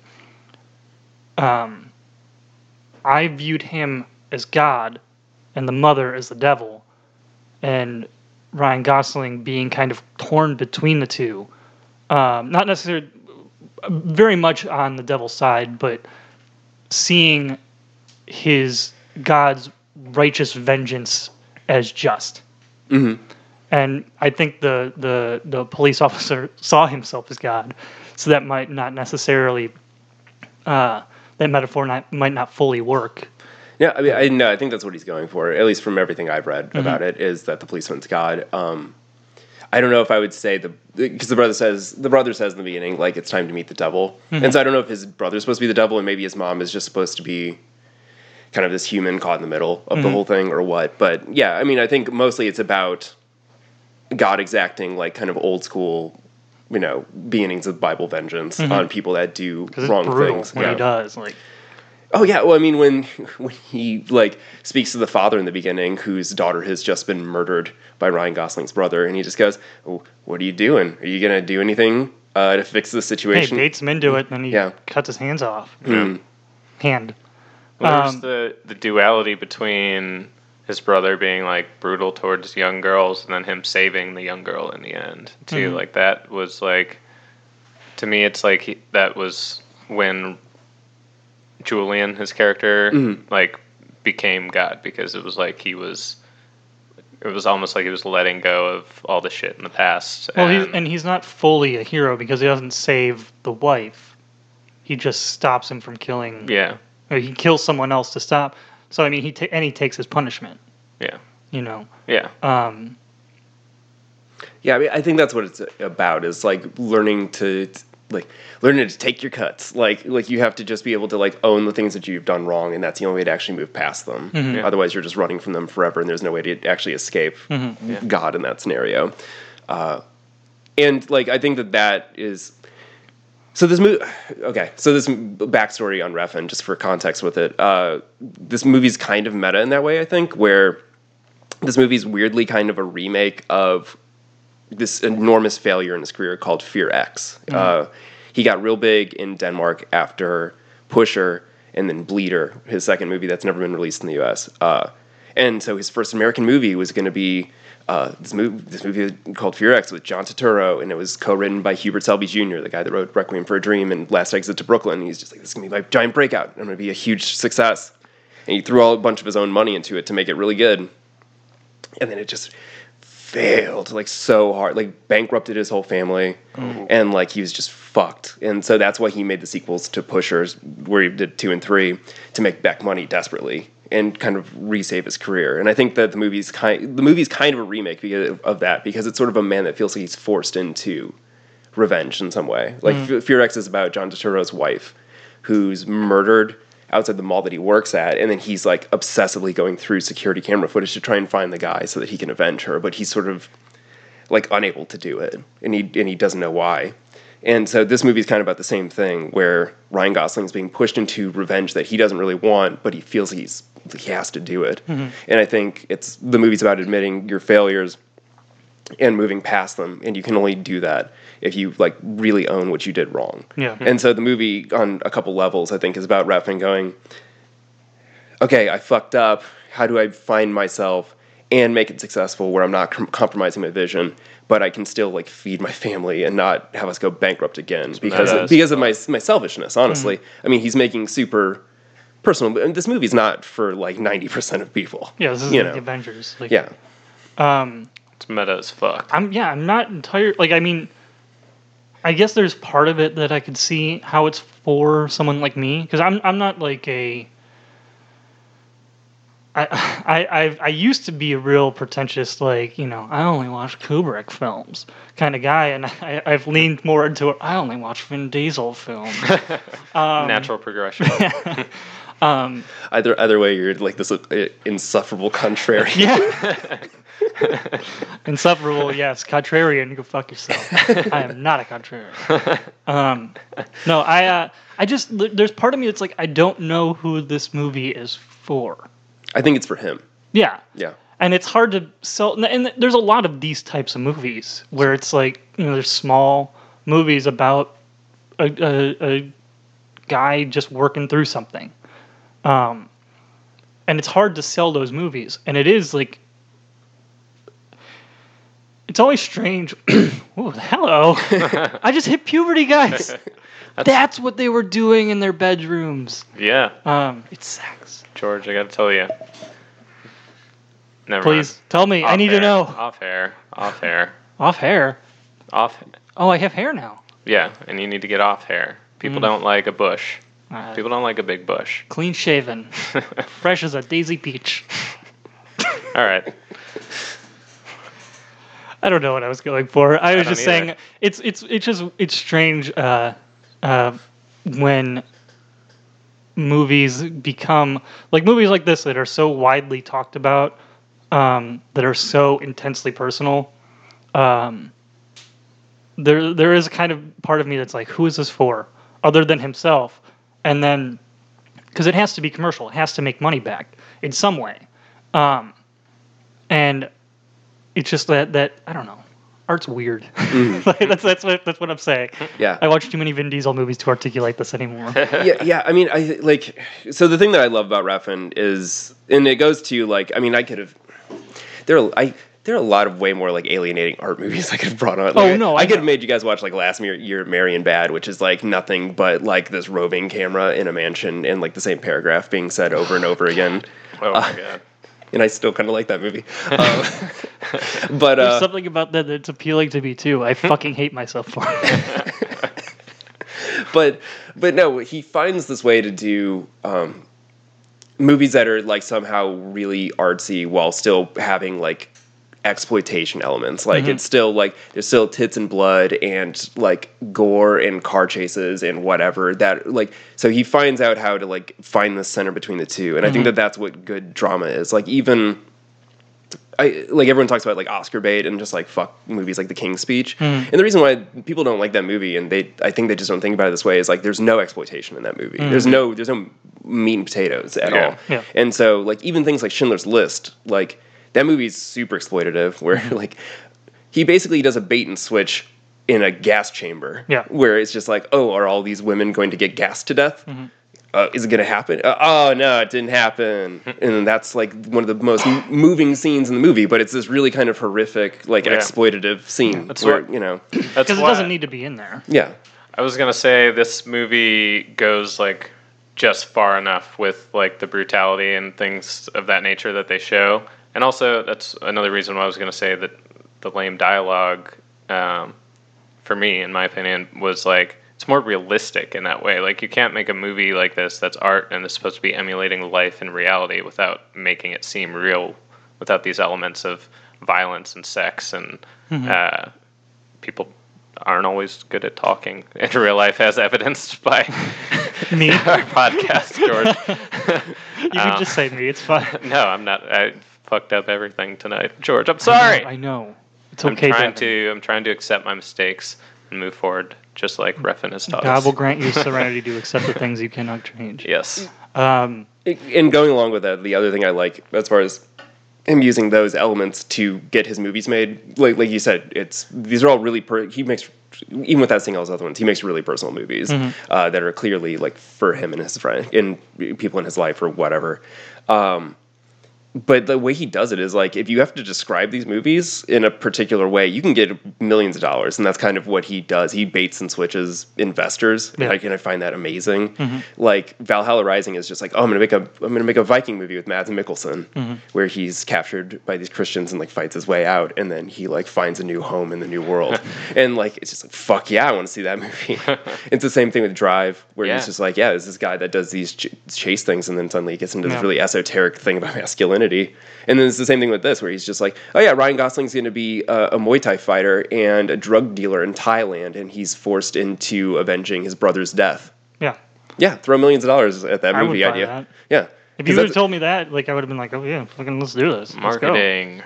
um, I viewed him as God and the mother as the devil, and Ryan Gosling being kind of torn between the two. Um, not necessarily very much on the devil's side, but seeing his God's righteous vengeance as just. Mm-hmm. And I think the, the, the police officer saw himself as God, so that might not necessarily, uh, that metaphor not, might not fully work. Yeah, I mean, I no, I think that's what he's going for. At least from everything I've read about it, is that the policeman's God. Um, I don't know if I would say the because the brother says the brother says in the beginning like it's time to meet the devil, and so I don't know if his brother's supposed to be the devil and maybe his mom is just supposed to be kind of this human caught in the middle of the whole thing or what. But yeah, I mean, I think mostly it's about God exacting like kind of old school, you know, beginnings of Bible vengeance on people that do Because it's wrong brutal things. when Yeah. he does. Like, Oh yeah, well I mean when when he like speaks to the father in the beginning whose daughter has just been murdered by Ryan Gosling's brother, and he just goes, oh, "What are you doing? Are you gonna do anything uh, to fix the hey, situation?" baits him into it, and then he Yeah. cuts his hands off. Mm. Hand. Well, there's Um, the, the duality between his brother being like brutal towards young girls and then him saving the young girl in the end too. Mhm. Like that was like, to me, it's like he, that was when Julian, his character, Mhm. like became God, because it was like he was, it was almost like he was letting go of all the shit in the past. Well, and, he's, and he's not fully a hero because he doesn't save the wife. He just stops him from killing. yeah, Or he kills someone else to stop. So I mean, he ta- and he takes his punishment. yeah, You know. yeah. Um, Yeah, I mean, I think that's what it's about is like learning to like learning to take your cuts. Like like you have to just be able to like own the things that you've done wrong, and that's the only way to actually move past them. Yeah. Otherwise, you're just running from them forever, and there's no way to actually escape God in that scenario. Uh, and like I think that that is. So this movie, okay. So this m- backstory on Refn, just for context with it, uh, this movie's kind of meta in that way. I think where this movie's weirdly kind of a remake of this enormous failure in his career called Fear X. Uh, he got real big in Denmark after Pusher and then Bleeder, his second movie that's never been released in the U S. Uh, and so his first American movie was going to be uh, this movie, this movie called Fear X with John Turturro, and it was co-written by Hubert Selby Junior, the guy that wrote Requiem for a Dream and Last Exit to Brooklyn. And he's just like, this is going to be my giant breakout. I'm going to be a huge success. And he threw all a bunch of his own money into it to make it really good. And then it just failed like so hard, like bankrupted his whole family, and like he was just fucked. And so that's why he made the sequels to Pushers, where he did two and three, to make back money desperately and kind of resave his career. And I think that the movie's kind the movie's kind of a remake because of that, because it's sort of a man that feels like he's forced into revenge in some way. Like mm. Fear X is about John Turturro's wife, who's murdered outside the mall that he works at, and then he's like obsessively going through security camera footage to try and find the guy so that he can avenge her, but he's sort of like unable to do it, and he and he doesn't know why. And so this movie is kind of about the same thing, where Ryan Gosling is being pushed into revenge that he doesn't really want, but he feels he's he has to do it. Mm-hmm. And I think it's the movie's about admitting your failures and moving past them, and you can only do that if you like really own what you did wrong. Yeah. And so the movie, on a couple levels, I think, is about Refn going, okay, I fucked up. How do I find myself and make it successful where I'm not com- compromising my vision, but I can still like feed my family and not have us go bankrupt again because of, because of my my selfishness. Honestly, mm-hmm. I mean, he's making super personal. But this movie's not for like ninety percent of people. Yeah, this is you like know? Avengers. Like, yeah. Um. It's meta as fuck. I'm yeah. I'm not entirely like. I mean, I guess there's part of it that I could see how it's for someone like me, because I'm I'm not like a. I I I I used to be a real pretentious, like, you know, I only watch Kubrick films kind of guy, and I I've leaned more into I only watch Vin Diesel films. um, Natural progression. um. Either either way, you're like this uh, insufferable contrarian. Yeah. Insufferable, yes. Contrarian, you go fuck yourself. I am not a contrarian. Um, no, I, uh, I just there's part of me that's like I don't know who this movie is for. I think it's for him. Yeah, yeah, and it's hard to sell. And there's a lot of these types of movies where it's like, you know, there's small movies about a, a, a guy just working through something, um, and it's hard to sell those movies. And it is like. It's always strange. Ooh, hello. I just hit puberty, guys. That's, That's what they were doing in their bedrooms. Yeah. Um, it's sex. George, I gotta tell you. Never Please, mind. tell me. Off I need hair. to know. Off hair. Off hair. Off hair? Off. Oh, I have hair now. Yeah, and you need to get off hair. People mm. don't like a bush. Uh, People don't like a big bush. Clean shaven. Fresh as a daisy peach. All right. I don't know what I was going for. I was I just either. saying it's it's it's just it's strange uh, uh, when movies become like movies like this that are so widely talked about, um, that are so intensely personal. Um, there there is a kind of part of me that's like, who is this for, other than himself? And then because it has to be commercial, it has to make money back in some way, um, and. It's just that, that I don't know. Art's weird. Mm. like, that's that's what that's what I'm saying. Yeah. I watch too many Vin Diesel movies to articulate this anymore. yeah, yeah. I mean, I like. So the thing that I love about Refn is, and it goes to like, I mean, I could have. There, are, I there are a lot of way more like alienating art movies I could have brought on. Like, oh no, I, I I could have know. made you guys watch like Last Year at Marion Bad, which is like nothing but like this roving camera in a mansion and like the same paragraph being said over and over again. Oh my uh, god. And I still kind of like that movie. Um, but There's uh, something about that that's appealing to me too. I fucking hate myself for it. but but no, he finds this way to do um, movies that are like somehow really artsy while still having like exploitation elements. Like mm-hmm. it's still like there's still tits and blood and like gore and car chases and whatever that like. So he finds out how to like find the center between the two, and mm-hmm. I think that that's what good drama is. Like even. I, like everyone talks about like Oscar bait and just like fuck movies like The King's Speech, mm. and the reason why people don't like that movie and they I think they just don't think about it this way is like there's no exploitation in that movie. Mm. There's no there's no meat and potatoes at yeah. all. Yeah. And so like even things like Schindler's List, like that movie's super exploitative where like he basically does a bait and switch in a gas chamber. Yeah. Where it's just like, oh, are all these women going to get gassed to death? Mm-hmm. Uh, is it going to happen? Uh, oh, no, it didn't happen. And that's like one of the most m- moving scenes in the movie, but it's this really kind of horrific, like yeah. exploitative scene. That's where, what, you know. Because it doesn't need to be in there. Yeah. I was going to say this movie goes like just far enough with like the brutality and things of that nature that they show. And also, that's another reason why I was going to say that the lame dialogue, um, for me, in my opinion, was like it's more realistic in that way. Like you can't make a movie like this that's art and is supposed to be emulating life and reality without making it seem real, without these elements of violence and sex and Mm-hmm. uh, people aren't always good at talking in real life, as evidenced by Me? our podcast, George. You can just say me. It's fine. No, I'm not. I fucked up everything tonight, George. I'm sorry. I know. It's I'm okay, trying Devin. to. I'm trying to accept my mistakes and move forward, just like Refn has taught God us. will grant you serenity to accept the things you cannot change. Yes. Um, And going along with that, the other thing I like as far as him using those elements to get his movies made, like like you said, it's these are all really per- he makes even without seeing all his other ones, he makes really personal movies uh, that are clearly like for him and his friend and people in his life or whatever. Um, but the way he does it is like if you have to describe these movies in a particular way, you can get millions of dollars, and that's kind of what he does. He baits and switches investors, Yeah. and I, and I find that amazing. Like Valhalla Rising is just like, oh, I'm gonna make a I'm gonna make a Viking movie with Mads Mikkelsen, where he's captured by these Christians and like fights his way out, and then he like finds a new home in the new world, and like it's just like fuck yeah, I want to see that movie. It's the same thing with Drive, where Yeah. he's just like, yeah, there's this guy that does these ch- chase things, and then suddenly he gets into Yeah. this really esoteric thing about masculinity. And then it's the same thing with this, where he's just like, oh yeah, Ryan Gosling's going to be a, a Muay Thai fighter and a drug dealer in Thailand, and he's forced into avenging his brother's death. yeah. Yeah, throw millions of dollars at that I would movie buy idea. that. Yeah. If 'Cause you would have that's- told me that, like I would have been like, oh yeah, fucking let's do this. Let's go. Marketing.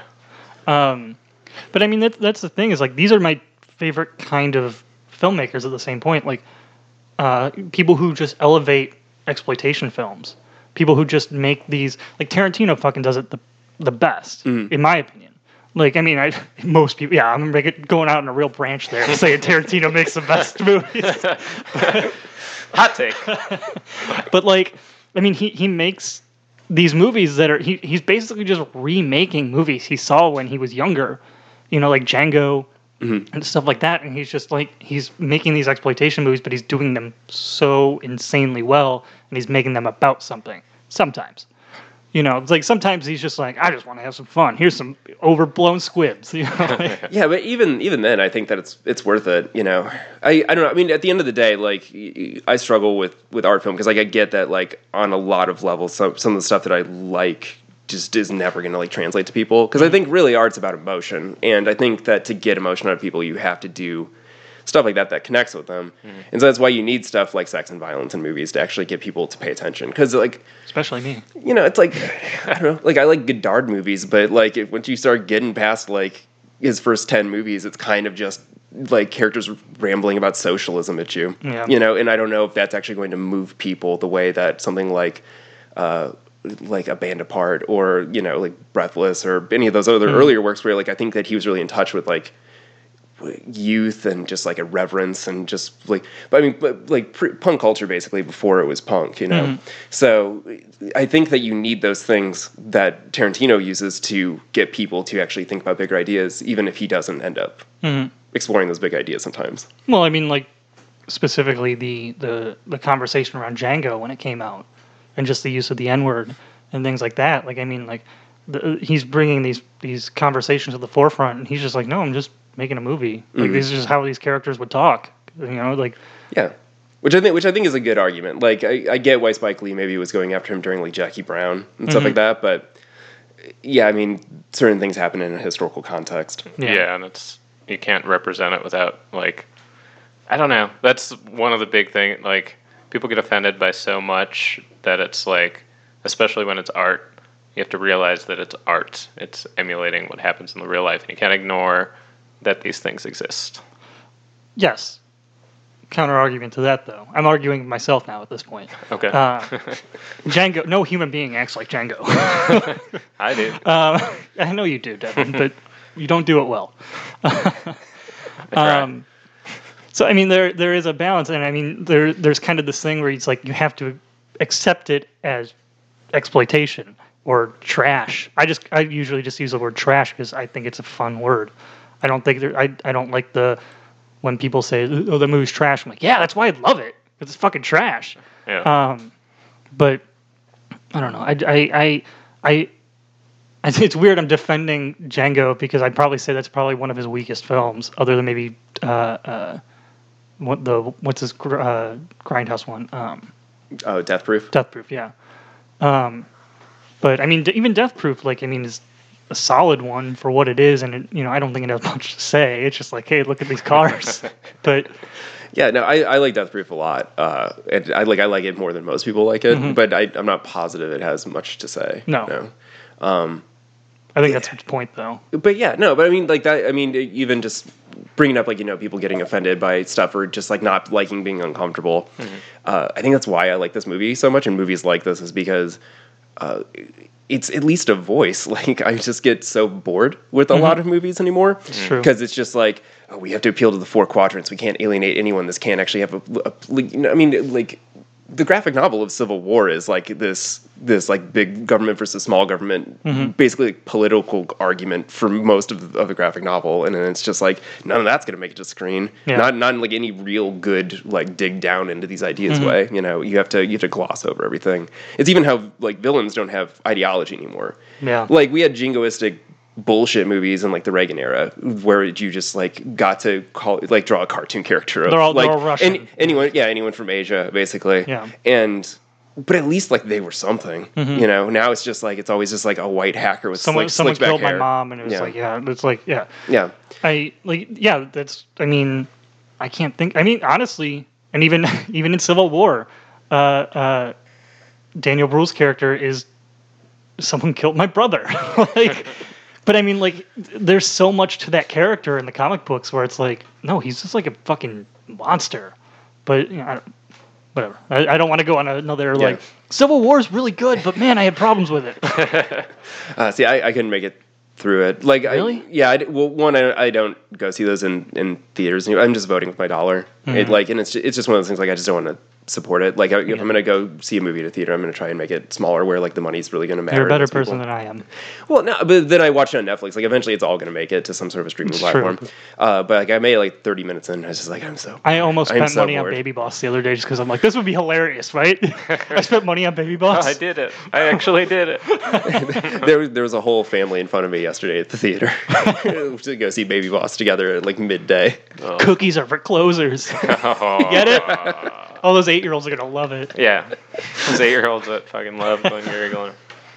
Um, but I mean, that's that's the thing is like these are my favorite kind of filmmakers at the same point. Like uh, people who just elevate exploitation films, people who just make these like Tarantino fucking does it the the best in my opinion. Like I mean, I most people yeah, I'm make it, going out on a real branch there saying Tarantino makes the best movies. Hot take. But like, I mean, he, he makes these movies that are he, he's basically just remaking movies he saw when he was younger, you know, like Django and stuff like that. And he's just like he's making these exploitation movies, but he's doing them so insanely well, and he's making them about something. Sometimes, you know, it's like sometimes he's just like, I just want to have some fun. Here's some overblown squibs. You know, like, Yeah, but even even then, I think that it's it's worth it. You know, I, I don't know. I mean, at the end of the day, like I struggle with with art film because like I get that like on a lot of levels, some some of the stuff that I like just is never going to like translate to people because I think really art's about emotion, and I think that to get emotion out of people, you have to do stuff like that that connects with them, and so that's why you need stuff like sex and violence in movies to actually get people to pay attention because like. especially me. You know, it's like I don't know. Like I like Godard movies, but like if, once you start getting past like his first ten movies, it's kind of just like characters rambling about socialism at you. Yeah. You know, and I don't know if that's actually going to move people the way that something like uh, like A Band Apart or you know like Breathless or any of those other earlier works where like I think that he was really in touch with like youth and just like a reverence and just like but I mean but like pre- punk culture basically before it was punk, you know. So I think that you need those things that Tarantino uses to get people to actually think about bigger ideas, even if he doesn't end up exploring those big ideas sometimes. Well, I mean, like specifically the the the conversation around Django when it came out, and just the use of the N word and things like that. Like, I mean, like the, he's bringing these these conversations to the forefront, and he's just like, no, I'm just making a movie. Like, this is just how these characters would talk. You know, like Yeah. Which I think, which I think is a good argument. Like, I, I get why Spike Lee maybe was going after him during like Jackie Brown and stuff like that, but yeah, I mean, certain things happen in a historical context. Yeah. Yeah. and it's you can't represent it without like I don't know. That's one of the big thing. Like people get offended by so much that it's like, especially when it's art, you have to realize that it's art. It's emulating what happens in the real life, and you can't ignore that these things exist. yes. Counter argument to that, though. I'm arguing with myself now at this point. Okay. Uh, Django. No human being acts like Django. I do. Um, I know you do, Devin, but you don't do it well. try. um, so I mean, there there is a balance, and I mean, there there's kind of this thing where it's like you have to accept it as exploitation or trash. I just I usually just use the word trash because I think it's a fun word. I don't think there, I I don't like the when people say, oh, the movie's trash. I'm like, yeah, that's why I love it because it's fucking trash. Yeah. Um, but I don't know. I, I, I, I, It's it's weird. I'm defending Django because I'd probably say that's probably one of his weakest films, other than maybe uh, uh, what the what's his gr- uh, Grindhouse one, um, Oh, Death Proof. Death Proof. Yeah. Um, but I mean, d- even Death Proof, like I mean, is a solid one for what it is, and it, you know, I don't think it has much to say. It's just like, hey, look at these cars. But Yeah, no, I, I like Death Proof a lot. Uh, and I like I like it more than most people like it, Mm-hmm. but I, I'm not positive it has much to say. No. no. I think that's the point, though. But yeah, no, but I mean, like that. I mean, even just bringing up like you know people getting offended by stuff or just like not liking being uncomfortable. Mm-hmm. Uh, I think that's why I like this movie so much, and movies like this is because uh, it's at least a voice. Like I just get so bored with a lot of movies anymore true. because it's just like oh, we have to appeal to the four quadrants. We can't alienate anyone. This can't actually have a. a you know, I mean, like. The graphic novel of Civil War is like this this like big government versus small government, basically like political argument for most of the, of the graphic novel, and then it's just like none of that's going to make it to screen. Yeah. Not not in like any real good like dig down into these ideas way. You know, you have to you have to gloss over everything. It's even how like villains don't have ideology anymore. Yeah. Like we had jingoistic bullshit movies in like the Reagan era where you just like got to call like draw a cartoon character of They're all- like they're all Russian. any- anyone yeah anyone from Asia basically Yeah. and but at least like they were something you know now it's just like it's always just like a white hacker with Someone slick, someone slicked back killed my hair. mom, and it was Yeah. like, yeah, it's like, yeah. yeah I like yeah, that's I mean, I can't think I mean, honestly, and even even in Civil War, uh uh Daniel Bruhl's character is someone killed my brother. Like but I mean like there's so much to that character in the comic books where it's like, no, he's just like a fucking monster. But you know, I don't, whatever. I, I don't want to go on another like Civil War is really good, but man, I had problems with it. uh, see I, I couldn't make it through it like Really? I, yeah I, d- well one I, I don't go see those in in theaters. I'm just voting with my dollar it like and it's ju- it's just one of those things like I just don't want to support it. Like, if I'm going to go see a movie at a theater, I'm going to try and make it smaller where, like, the money's really going to matter. You're a to better those people. person than I am. Well, no, but then I watch it on Netflix. Like, eventually it's all going to make it to some sort of a streaming It's platform. true. Uh, but, like, I made, like, thirty minutes in, and I was just like, I'm so I almost I'm spent so money bored. on Baby Boss the other day just because I'm like, this would be hilarious, right? I spent money on Baby Boss. Oh, I did it. I actually did it. there, was- there was a whole family in front of me yesterday at the theater to go see Baby Boss together at, like, midday. Cookies are for closers. Oh. Get it? All those eight-year-olds are going to love it. Yeah. Those eight-year-olds that fucking love going Gary going.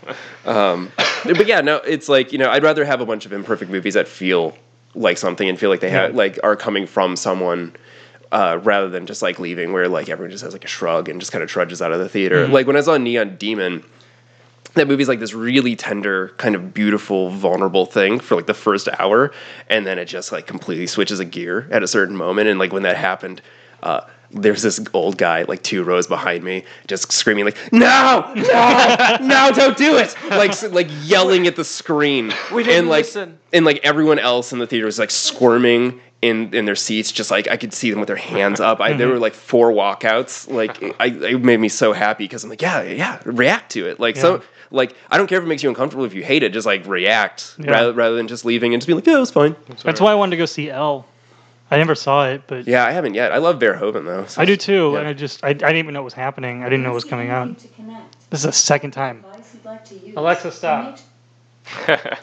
But yeah, no, it's like, you know, I'd rather have a bunch of imperfect movies that feel like something and feel like they have Yeah. like are coming from someone uh, rather than just like leaving where like everyone just has like a shrug and just kind of trudges out of the theater. Mm-hmm. Like when I saw Neon Demon, that movie's like this really tender, kind of beautiful, vulnerable thing for like the first hour, and then it just like completely switches a gear at a certain moment. And like when that happened, uh, there's this old guy like two rows behind me, just screaming like, "No, no, no! Don't do it!" Like s- like yelling at the screen. We didn't and, like, listen. And like everyone else in the theater was like squirming in, in their seats, just like I could see them with their hands up. I, there were like four walkouts. Like I, it made me so happy because I'm like, yeah, yeah, react to it. Like so. Yeah. Like, I don't care if it makes you uncomfortable. If you hate it, just like react Yeah. rather, rather than just leaving and just being like, yeah, it was fine. That's why I wanted to go see Elle. I never saw it, but Yeah, I haven't yet. I love Verhoeven though. so- I do too. Yeah. And I just, I, I didn't even know it was happening. I didn't know it was coming out. To connect. This is the second time. Device you'd like to use. Alexa, stop. Image-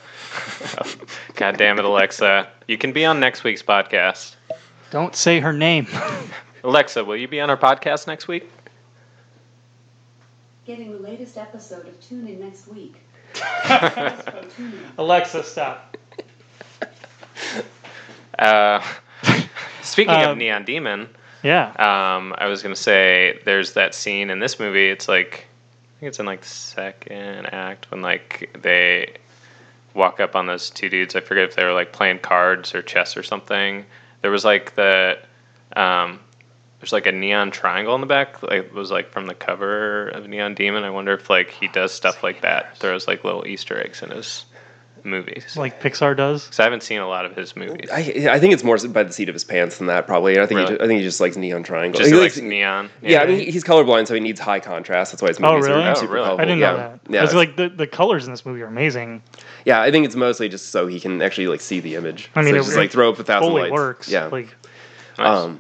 God damn it, Alexa. You can be on next week's podcast. Don't say her name. Alexa, will you be on our podcast next week? Getting the latest episode of Tune In next week. Just go Tune In. Alexa, stop. Uh, speaking Um, of Neon Demon, Yeah. um, I was going to say there's that scene in this movie. It's like, I think it's in like the second act when like they walk up on those two dudes. I forget if they were like playing cards or chess or something. There was like the, um, there's like a neon triangle in the back. Like, it was like from the cover of Neon Demon. I wonder if like he does stuff like that. Throws like little Easter eggs in his movies. Like Pixar does. Because I haven't seen a lot of his movies. I, I think it's more by the seat of his pants than that, probably. I think he Really? just, I think he just likes neon triangles. Just He like likes- neon. yeah, I mean he- he's colorblind, so he needs high contrast. That's why his Oh, movies really? are Oh, super really? colorful. I didn't yeah. know that. Yeah, It's like the, the colors in this movie are amazing. yeah, I think it's mostly just so he can actually like see the image. I mean, so it- just like it throw up a thousand Fully lights. works. Yeah. Like, Nice. Um,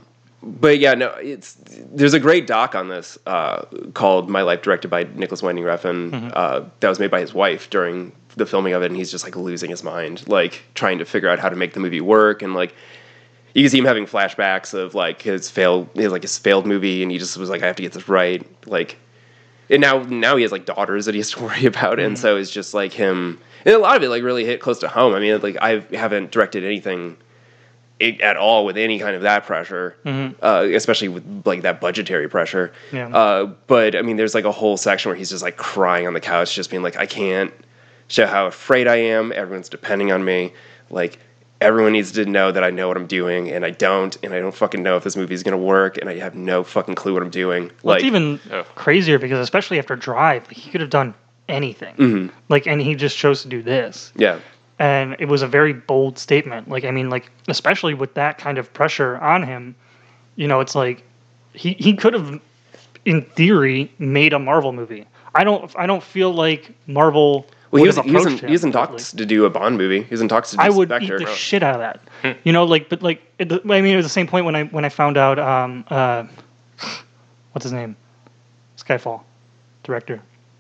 but yeah, no, it's there's a great doc on this uh, called My Life, directed by Nicholas Winding Refn. Mm-hmm. Uh, that was made by his wife during the filming of it, and he's just like losing his mind, like trying to figure out how to make the movie work, and like you can see him having flashbacks of like his failed, his, like his failed movie, and he just was like, I have to get this right, like. And now, now he has like daughters that he has to worry about, and mm-hmm. so it's just like him. And a lot of it like really hit close to home. I mean, like I haven't directed anything at all with any kind of that pressure, mm-hmm. uh, especially with like that budgetary pressure. Yeah. Uh, but I mean, there's like a whole section where he's just like crying on the couch, just being like, I can't show how afraid I am. Everyone's depending on me. Like. Everyone needs to know that I know what I'm doing, and I don't, and I don't fucking know if this movie is going to work, and I have no fucking clue what I'm doing. Well, like, it's even oh. crazier because especially after Drive, like, he could have done anything. Mm-hmm. Like, and he just chose to do this. Yeah. And it was a very bold statement. Like, I mean, like, especially with that kind of pressure on him, you know, it's like he, he could have, in theory, made a Marvel movie. I don't I don't feel like Marvel. Well, he was, he was in, he was in talks to do a Bond movie. He was in talks to do I would Spectre. eat the shit out of that. You know, like, but like, it, I mean, it was the same point when I when I found out, um, uh, what's his name, Skyfall, director,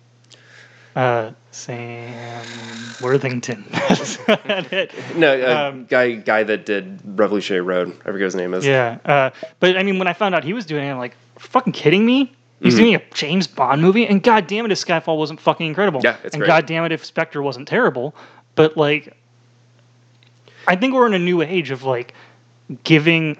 uh, Sam Worthington. no, uh, um, guy guy that did Revolutionary Road. I forget what his name is. Yeah, uh, but I mean, when I found out he was doing it, I'm like, fucking kidding me? He's Mm-hmm. doing a James Bond movie, and god damn it if Skyfall wasn't fucking incredible. Yeah, it's and great. god damn it if Spectre wasn't terrible. But like, I think we're in a new age of like giving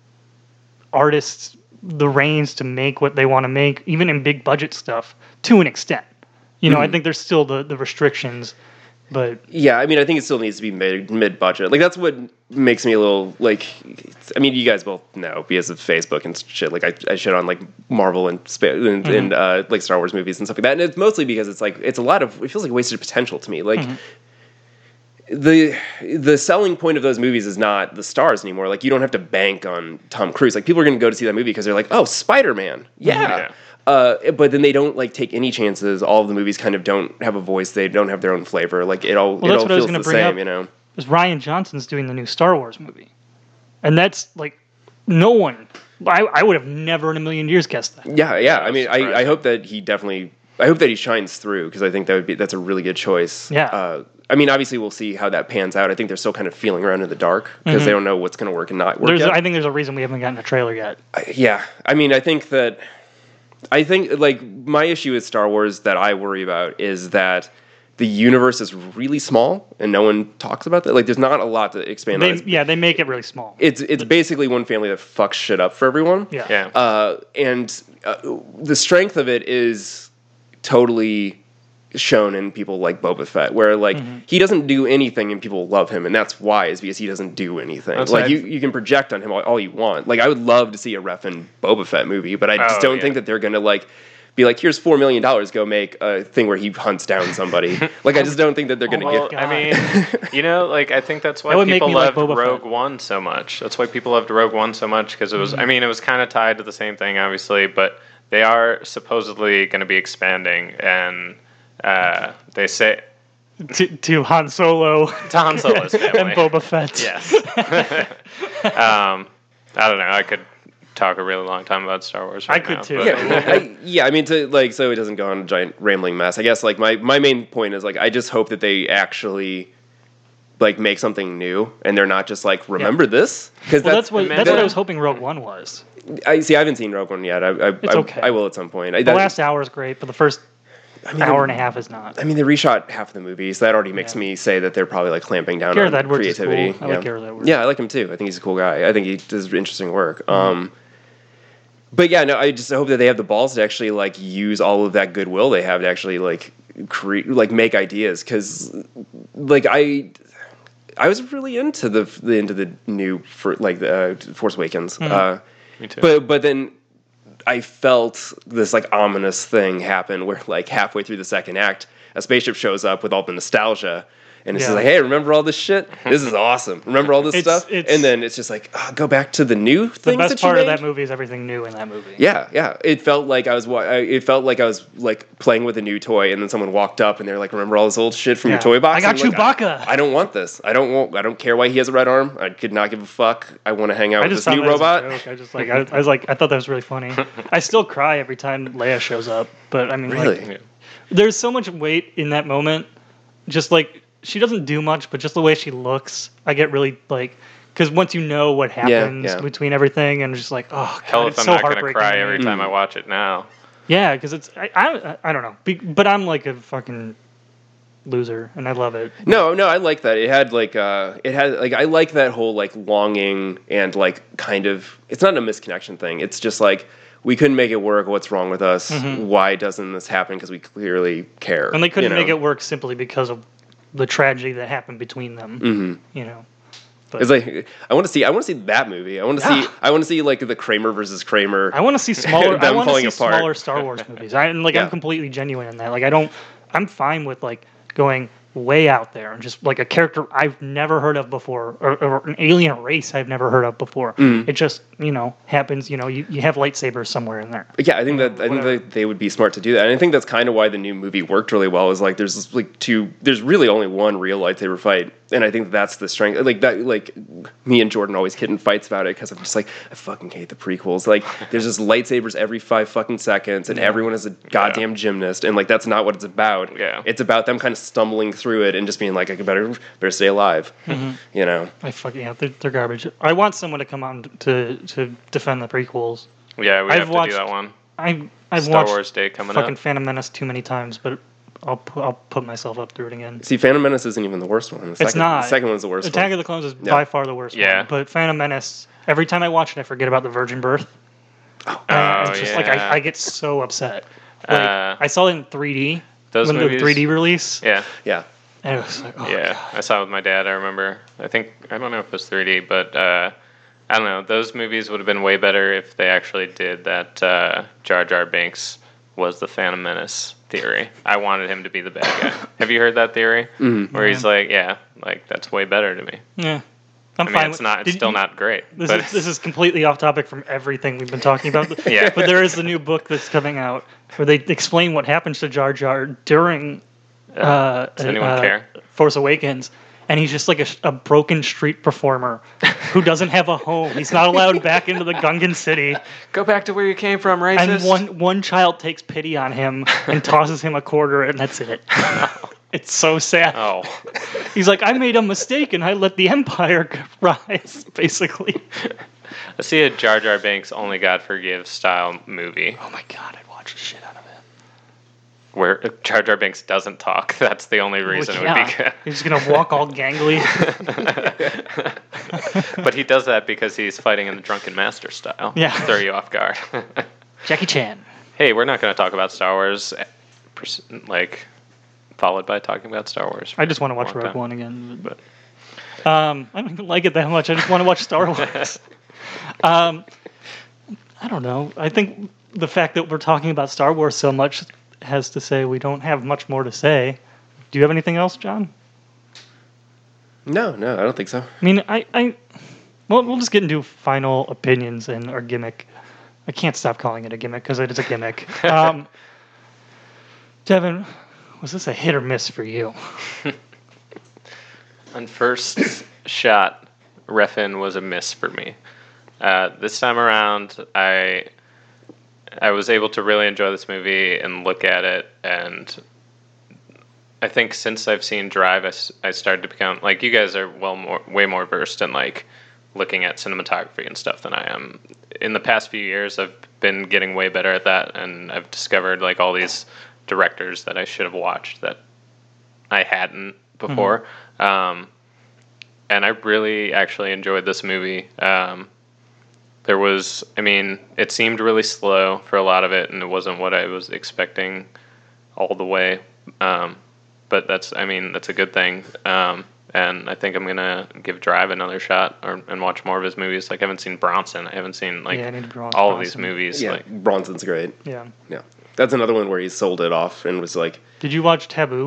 artists the reins to make what they want to make, even in big budget stuff, to an extent. You know, Mm-hmm. I think there's still the, the restrictions, but Yeah, I mean, I think it still needs to be mid mid budget. Like that's what makes me a little like. I mean, you guys both know because of Facebook and shit. Like I, I shit on like Marvel and spa- and, Mm-hmm. and uh, like Star Wars movies and stuff like that. And it's mostly because it's like it's a lot of. It feels like wasted potential to me. Like. Mm-hmm. The the selling point of those movies is not the stars anymore. Like you don't have to bank on Tom Cruise. Like people are going to go to see that movie because they're like, oh, Spider-Man, yeah. Yeah. Uh, but then they don't like take any chances. All of the movies kind of don't have a voice. They don't have their own flavor. Like it all Well, it that's all what I was feels gonna the bring same, up. you know. because Ryan Johnson's doing the new Star Wars movie, and that's like no one. I, I would have never in a million years guessed that. Yeah, yeah. I mean, I, I surprising. hope that he definitely. I hope that he shines through because I think that would be that's a really good choice. Yeah. Uh, I mean, obviously, we'll see how that pans out. I think they're still kind of feeling around in the dark because they don't know what's going to work and not work There's, yet. I think there's a reason we haven't gotten a trailer yet. I- yeah, I mean, I think that. I think like my issue with Star Wars that I worry about is that the universe is really small and no one talks about that. Like, there's not a lot to expand They, on. It's, yeah, they make it really small. it's it's basically one family that fucks shit up for everyone. Yeah. Yeah. Uh, and uh, the strength of it is totally shown in people like Boba Fett, where like Mm-hmm. he doesn't do anything and people love him, and that's why is because he doesn't do anything. That's like why you, I've- you can project on him all, all you want. Like I would love to see a Refn Boba Fett movie, but I just Oh, don't yeah. think that they're gonna like be like, here's four million dollars, go make a thing where he hunts down somebody. Like I just don't think that they're gonna Well, get. I mean, you know, like I think that's why That would make people me like loved Boba Rogue Fett. One so much. That's why people loved Rogue One so much because it was. I mean, it was kind of tied to the same thing, obviously, but they are supposedly going to be expanding, and uh, they say to, to Han Solo to Han Solo's family and Boba Fett. Yes. um, I don't know. I could talk a really long time about Star Wars. Right I could now, too. but- Yeah, I, yeah. I mean, to like, so it doesn't go on a giant rambling mess. I guess like my my main point is like, I just hope that they actually like make something new, and they're not just like, remember this? Because Well, that's what and that's what I then- was hoping Rogue One was. I see. I haven't seen Rogue One yet. I I, It's I, okay. I will at some point. I, The that- last hour is great, but the first I mean, hour they- and a half is not. I mean, they reshot half the movie, so that already makes Yeah. me say that they're probably like clamping down Gareth on Edwards is creativity. cool. I like Gareth Edwards. Yeah, I like him too. I think he's a cool guy. I think he does interesting work. Mm-hmm. Um, but yeah, no, I just hope that they have the balls to actually like use all of that goodwill they have to actually like create, like make ideas. Because like I, I was really into the, the into the new for like the uh, Force Awakens. Mm-hmm. Uh, Me too. but but then I felt this like ominous thing happen where like halfway through the second act, a spaceship shows up with all the nostalgia, and it's Yeah. just like, hey, remember all this shit? This is awesome. Remember all this It's- stuff? it's- And then it's just like, oh, go back to the new The things best that you part of made? that movie is everything new in that movie. Yeah, yeah. It felt like I was. wa- I- It felt like I was like playing with a new toy, and then someone walked up and they're like, "Remember all this old shit from Yeah. your toy box?" I got And I'm like, Chewbacca. I, I don't want this. I don't want. I don't care why he has a red arm. I could not give a fuck. I want to hang out I with just this thought new that was a robot. joke. I just like I, I was like I thought that was really funny. I still cry every time Leia shows up, but I mean, Really? like, there's so much weight in that moment. Just like she doesn't do much, but just the way she looks, I get really like because once you know what happens yeah. between everything, and just like, oh god, Hell, if it's I'm so not gonna heartbreaking. cry every time Mm. I watch it now. Yeah, because it's I, I I don't know, Be, but I'm like a fucking loser, and I love it. No, no, I like that. It had like uh it had like I like that whole like longing and like kind of it's not a misconnection thing. It's just like we couldn't make it work. What's wrong with us? Why doesn't this happen? Because we clearly care. Mm-hmm. And they couldn't you know? make it work simply because of the tragedy that happened between them. Mm-hmm. You know. It's like I want to see. I want to see that movie. I want to Yeah. see. I want to see like the Kramer versus Kramer. I want to see smaller. I Them want to see falling apart. smaller Star Wars movies. I and, like Yeah. I'm completely genuine in that. Like I don't. I'm fine with like going way out there and just like a character I've never heard of before, or, or an alien race I've never heard of before. Mm. It just you know happens. You know you, you have lightsabers somewhere in there. Yeah, I think that I think whatever. that they would be smart to do that. And I think that's kind of why the new movie worked really well. Is like there's this, like two. There's really only one real lightsaber fight, and I think that's the strength. Like that. Like me and Jordan always get in fights about it because I'm just like I fucking hate the prequels. Like there's just lightsabers every five fucking seconds, and everyone is a goddamn gymnast, and like that's not what it's about. Yeah. It's about them kind of stumbling through it and just being like I better better stay alive. You know. I fucking yeah, they're, they're garbage. I want someone to come on to to defend the prequels. Yeah, we I've have to watched- do that one. I I've Star watched Wars Day coming fucking up. Phantom Menace too many times, but I'll pu- I'll put myself up through it again. See, Phantom Menace isn't even the worst one. The It's second, not. The second one's the worst Attack one. of the Clones is Yeah. by far the worst Yeah. one. But Phantom Menace, every time I watch it, I forget about the virgin birth. Oh, And it's just like yeah. I, I get so upset. Like, Uh, I saw it in three D those when movies- the three D release, Yeah, Yeah. and it was like, oh, yeah. I saw it with my dad. I remember. I think I don't know if it was three D, but uh, I don't know. Those movies would have been way better if they actually did that. Uh, Jar Jar Binks was the Phantom Menace theory. I wanted him to be the bad guy. Have you heard that theory? Mm-hmm. Where he's like, yeah, like that's way better to me. yeah. I'm I fine. mean, it's with- not. It's Did still you- not great. This but is this is completely off topic from everything we've been talking about. Yeah. But there is the new book that's coming out where they explain what happens to Jar Jar during uh, does anyone uh, care? Force Awakens, and he's just like a, a broken street performer who doesn't have a home. He's not allowed back into the Gungan city, go back to where you came from, and racist. one one child takes pity on him and tosses him a quarter, and that's it. It's so sad. Oh, He's like, I made a mistake and I let the Empire rise, basically. let's see a Jar Jar Binks Only God Forgives style movie Oh my god, I'd watch the shit out of it. where Jar Jar Binks doesn't talk. That's the only reason Well, it would yeah. be good. He's just gonna walk all gangly. But he does that because he's fighting in the Drunken Master style. Yeah. Throw you off guard. Jackie Chan. Hey, we're not going to talk about Star Wars, eh, pers- like, followed by talking about Star Wars. I just want to watch Long Rogue time. One again, but um, I don't even like it that much. I just want to watch Star Wars. um, I don't know. I think the fact that we're talking about Star Wars so much has to say we don't have much more to say. Do you have anything else, John? No, no, I don't think so. I mean, I, I, well, we'll just get into final opinions and our gimmick. I can't stop calling it a gimmick because it is a gimmick. Um, Devin, was this a hit or miss for you? On first shot, Refn was a miss for me. Uh, this time around, I I was able to really enjoy this movie and look at it, and I think since I've seen Drive, I, s- I started to become like you guys are well more way more versed in like looking at cinematography and stuff than I am. In the past few years, I've been getting way better at that, and I've discovered like all these directors that I should have watched that I hadn't before. Um, and I really actually enjoyed this movie. Um, there was, I mean, it seemed really slow for a lot of it, and it wasn't what I was expecting all the way. Um, but that's, I mean, that's a good thing. Um, and I think I'm going to give Drive another shot or, and watch more of his movies. Like, I haven't seen Bronson. I haven't seen, like, Yeah, I need to watch all of these Bronson. movies. Yeah, Like, Bronson's great. Yeah. Yeah, that's another one where he sold it off and was like, Did you watch Taboo?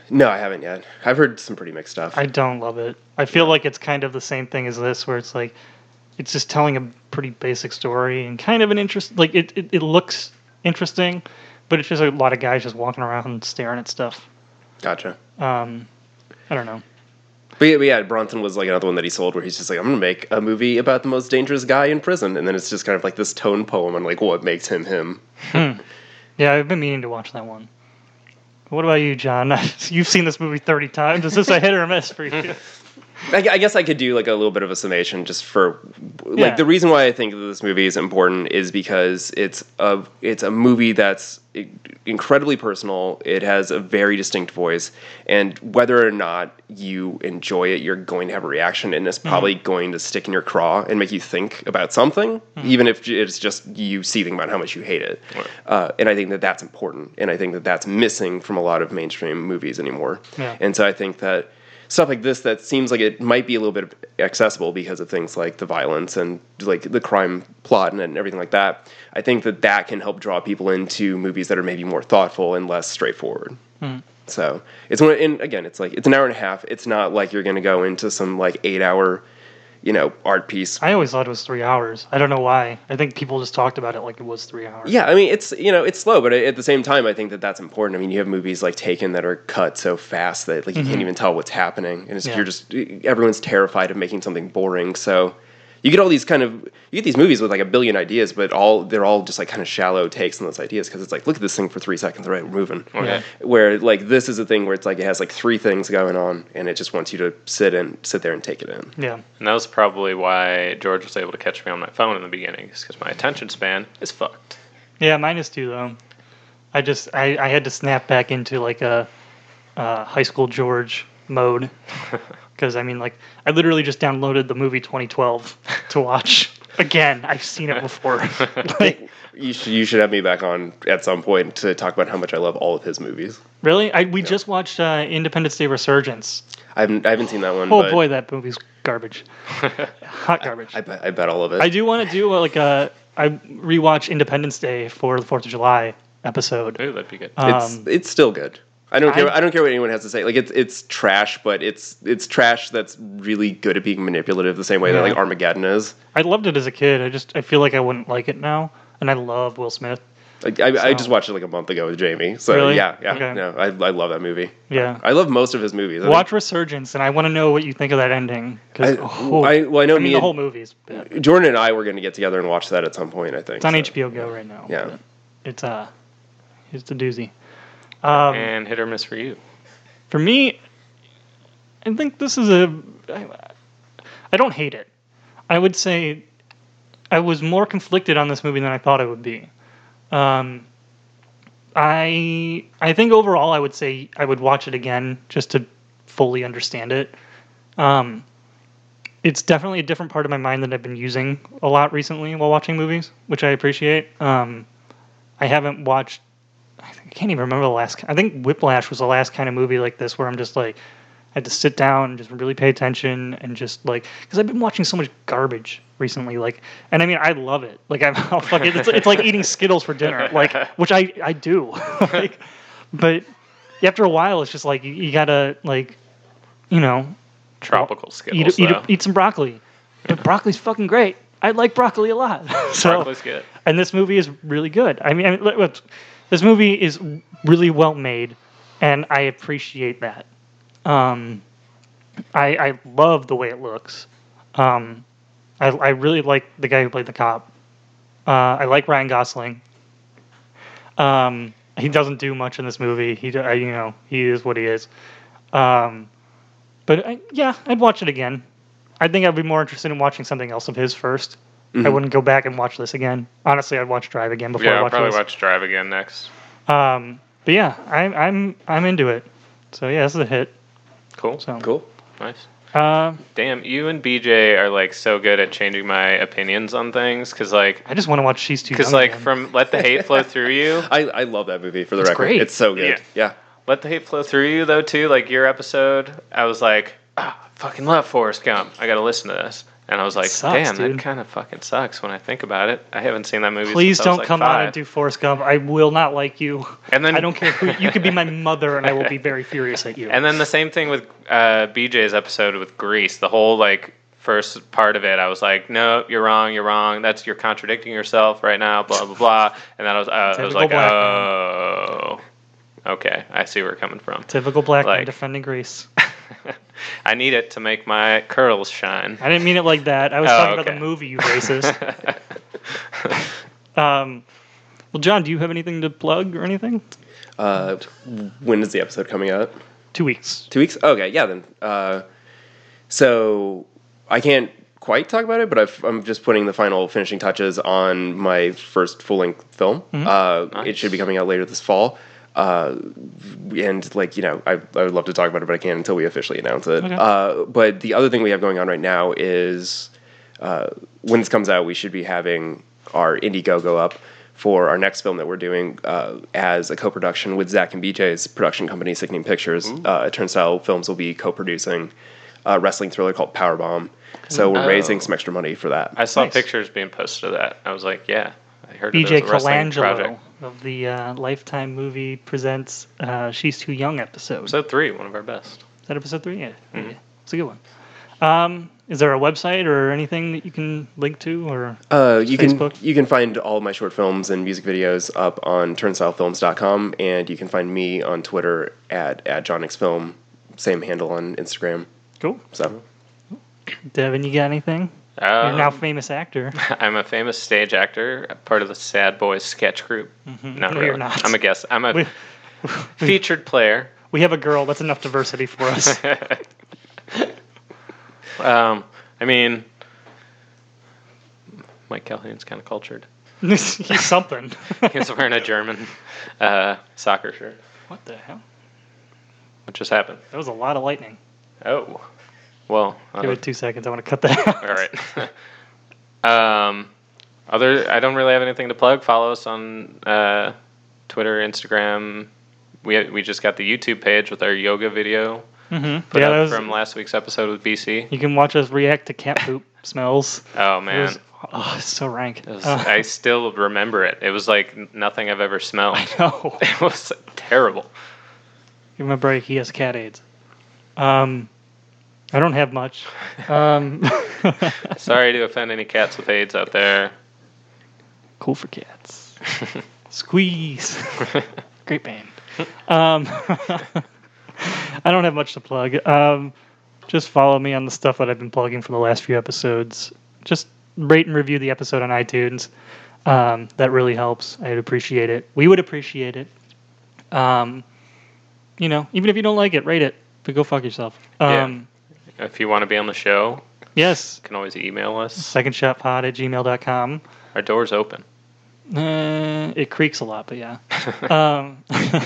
No, I haven't yet. I've heard some pretty mixed stuff. I don't love it. I feel like it's kind of the same thing as this, where it's like it's just telling a pretty basic story and kind of an interest. Like it, it, it looks interesting, but it's just a lot of guys just walking around and staring at stuff. Gotcha. Um, I don't know. But yeah, but yeah, Bronson was like another one that he sold where he's just like, I'm going to make a movie about the most dangerous guy in prison. And then it's just kind of like this tone poem on like what makes him him. Hmm. Yeah, I've been meaning to watch that one. What about you, John? You've seen this movie thirty times. Is this a hit or a miss for you? I, I guess I could do like a little bit of a summation just for like Yeah. the reason why I think that this movie is important is because it's a it's a movie that's incredibly personal. It has a very distinct voice, and whether or not you enjoy it, you're going to have a reaction, and it's probably going to stick in your craw and make you think about something, even if it's just you seething about how much you hate it. Right. Uh, and I think that that's important, and I think that that's missing from a lot of mainstream movies anymore. Yeah. And so I think that stuff like this that seems like it might be a little bit accessible because of things like the violence and like the crime plot and everything like that. I think that that can help draw people into movies that are maybe more thoughtful and less straightforward. Mm. So it's one, and again, it's like it's an hour and a half. It's not like you're going to go into some like eight hour, you know, art piece. I always thought it was three hours. I don't know why. I think people just talked about it like it was three hours. Yeah, I mean, it's, you know, it's slow, but at the same time, I think that that's important. I mean, you have movies like Taken that are cut so fast that like you can't even tell what's happening, and it's, Yeah. you're just everyone's terrified of making something boring. So you get all these kind of you get these movies with like a billion ideas, but all they're all just like kind of shallow takes on those ideas because it's like look at this thing for three seconds, right? We're moving. Okay. Where like this is a thing where it's like it has like three things going on, and it just wants you to sit and sit there and take it in. Yeah. And that was probably why George was able to catch me on my phone in the beginning, because my attention span is fucked. Yeah, mine is too, though. I just, I, I had to snap back into like a uh, high school George mode. Because, I mean, like, I literally just downloaded the movie twenty twelve to watch. Again, I've seen it before. Like, You should you should have me back on at some point to talk about how much I love all of his movies. really? I, we just watched uh, Independence Day Resurgence. I haven't I haven't seen that one. Oh, but boy, that movie's garbage. Hot garbage. I bet I bet all of it. I do want to do uh, like a I rewatch Independence Day for the Fourth of July episode. Ooh, that'd be good. It's Um, it's still good. I don't care. I- I, don't care what anyone has to say. Like it's it's trash, but it's it's trash that's really good at being manipulative, the same way that Yeah. like Armageddon is. I loved it as a kid. I just I feel like I wouldn't like it now, and I love Will Smith. Like I, I So- just watched it like a month ago with Jamie. So Really? yeah, yeah, Okay. no, I I love that movie. Yeah. I love most of his movies. I Watch Resurgence, and I want to know what you think of that ending. Because I- I- well, I know mean, me the and- whole movie's bad. think Jordan and I were going to get together and watch that at some point. I think It's on so. H B O Go right now. Yeah. but It's uh, it's a doozy. Um, And hit or miss for you. For me, I think this is a. I, I don't hate it. I would say I was more conflicted on this movie than I thought I would be. Um, I I think overall I would say I would watch it again just to fully understand it. Um, it's definitely a different part of my mind that I've been using a lot recently while watching movies, which I appreciate. Um, I haven't watched. I think- I can't even remember the last. I think Whiplash was the last kind of movie like this where I'm just like, I had to sit down and just really pay attention and just like, because I've been watching so much garbage recently. Like, and I mean, I love it. Like, I'm I'll fuck it. It's, it's like eating Skittles for dinner, like, which I I do. Like, but after a while, it's just like you, you gotta like, you know, Tropical eat Skittles, eat, though. eat some broccoli. But broccoli's fucking great. I like broccoli a lot. So, Broccoli's good. and this movie is really good. I mean, I mean look, look, this movie is really well made, and I appreciate that. Um, I I love the way it looks. Um, I I really like the guy who played the cop. Uh, I like Ryan Gosling. Um, he doesn't do much in this movie. He, I, you know, he is what he is. Um, but I, yeah, I'd watch it again. I think I'd be more interested in watching something else of his first. I wouldn't go back and watch this again. Honestly, I'd watch Drive again before Yeah, I I'll watch probably this. watch Drive again next. Um, but yeah, I'm I'm I'm into it. So yeah, this is a hit. Cool. So Cool. Nice. Uh, Damn, you and B J are like so good at changing my opinions on things, because like, I just want to watch She's Too Young. because like again. from Let the Hate Flow Through You, I, I love that movie for the It's record. great. It's so good. Yeah. Let the Hate Flow Through You though too, like your episode, I was like, ah, I fucking love Forrest Gump. I gotta listen to this. And I was like, Sucks, damn, dude. that kind of fucking sucks when I think about it. I haven't seen that movie Please since I was don't like come five. on and do Forrest Gump. I will not like you. And then I don't care who. You could be my mother, and I will be very furious at you. And then the same thing with uh, B J's episode with Grease. The whole like first part of it, I was like, no, you're wrong, you're wrong. That's you're contradicting yourself right now. Blah blah blah. And then I was, uh, I was Typical like, black man. oh, okay, I see where you're coming from. Typical black man like- defending Grease. I need it to make my curls shine. I didn't mean it like that. I was Oh, talking about okay. the movie, you racist. um, well, John, do you have anything to plug or anything? Uh, when is the episode coming out? Two weeks. Two weeks? Okay, yeah, then. Uh, so I can't quite talk about it, but I've, I'm just putting the final finishing touches on my first full length film. Uh, Nice. It should be coming out later this fall. Uh, and like you know, I, I would love to talk about it, but I can't until we officially announce it. Okay. Uh, but the other thing we have going on right now is uh, when this comes out, we should be having our Indiegogo up for our next film that we're doing uh, as a co-production with Zach and B J's production company, Sickening Pictures. Uh, Turnstile Films will be co-producing a wrestling thriller called Powerbomb. So we're Oh. raising some extra money for that. I saw Nice. pictures being posted of that. I was like, yeah, I heard B it J was a wrestling Colangelo project. of the uh, Lifetime movie presents uh, She's Too Young episode. Episode three, one of our best. Is that episode three? Yeah. Mm-hmm. yeah. It's a good one. Um, is there a website or anything that you can link to? Or Uh, you Facebook? can you can find all of my short films and music videos up on turnstile films dot com, and you can find me on Twitter at at JohnXFilm, same handle on Instagram. Cool. So Devin, you got anything? You're Um, now a famous actor. I'm a famous stage actor, a part of the Sad Boys sketch group. Not Mm-hmm. No, really. you're not. I'm a guest. I'm a We- featured player. We have a girl. That's enough diversity for us. Um, I mean, Mike Calhoun's kind of cultured. He's something. He's wearing a German uh, soccer shirt. What the hell? What just happened? That was a lot of lightning. Oh, well. uh, Give it two seconds. I want to cut that out. all right. um, other, I don't really have anything to plug. Follow us on uh, Twitter, Instagram. We we just got the YouTube page with our yoga video Mm-hmm. put Yeah, up that was, from last week's episode with B C. you can watch us react to cat poop smells. Oh It man, was, oh, it's so rank. It was- Uh, I still remember it. It was like n- nothing I've ever smelled. no. It was terrible. You remember he has cat AIDS. Um, I don't have much. Um, Sorry to offend any cats with AIDS out there. cool for cats. Squeeze. Great band. Um, I don't have much to plug. Um, just follow me on the stuff that I've been plugging for the last few episodes. Just rate and review the episode on iTunes. Um, that really helps. I'd appreciate it. We would appreciate it. Um, you know, even if you don't like it, rate it. But go fuck yourself. Um, If you want to be on the show, Yes. you can always email us. secondshotpod at gmail dot com. Our door's open. Uh, it creaks a lot, but yeah. um,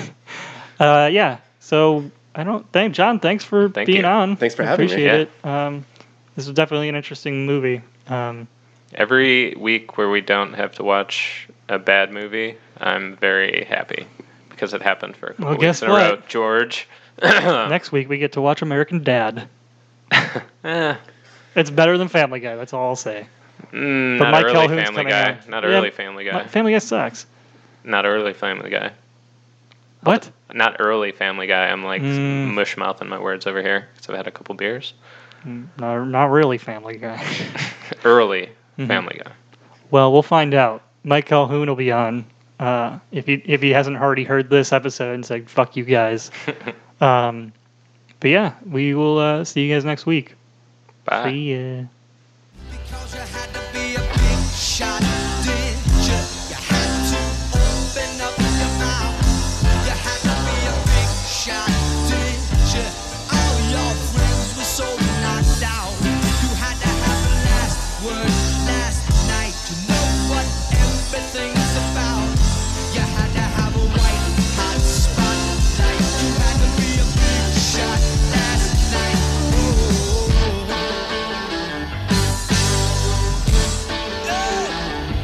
uh, yeah. So I don't thank John. Thanks for Thank being you. on. Thanks for I having me. appreciate Yeah. it. Um, this was definitely an interesting movie. Um, Every week where we don't have to watch a bad movie, I'm very happy because it happened for a couple Well, weeks guess in what? a row. George. next week we get to watch American Dad. Eh, It's better than Family Guy. That's all I'll say. mm, But not Mike early Calhoun's Family coming Guy. out. Not Yeah, early Family Guy. Ma- Family Guy sucks. Not early Family Guy. What? Not early Family Guy. I'm like Mm. mush mouthing my words over here because I've had a couple beers. No, not really Family Guy. Early Mm-hmm. Family Guy. Well, we'll find out. Mike Calhoun will be on. Uh, if he if he hasn't already heard this episode and said "fuck you guys," um, but yeah, we will uh, see you guys next week. Bye. See ya. Because you had to be a big shot, did you? You had to open up your mouth. You had to be a big shot, did you? All your friends were so knocked out. You had to have the last word last night. You know what everything's about. You had to have a white hot spotlight. You had to be a big shot last night. Oh.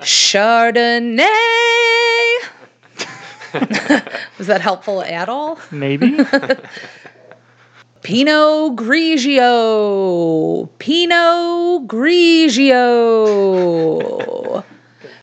Chardonnay. Was that helpful at all? Maybe. Pinot Grigio. Pinot Grigio.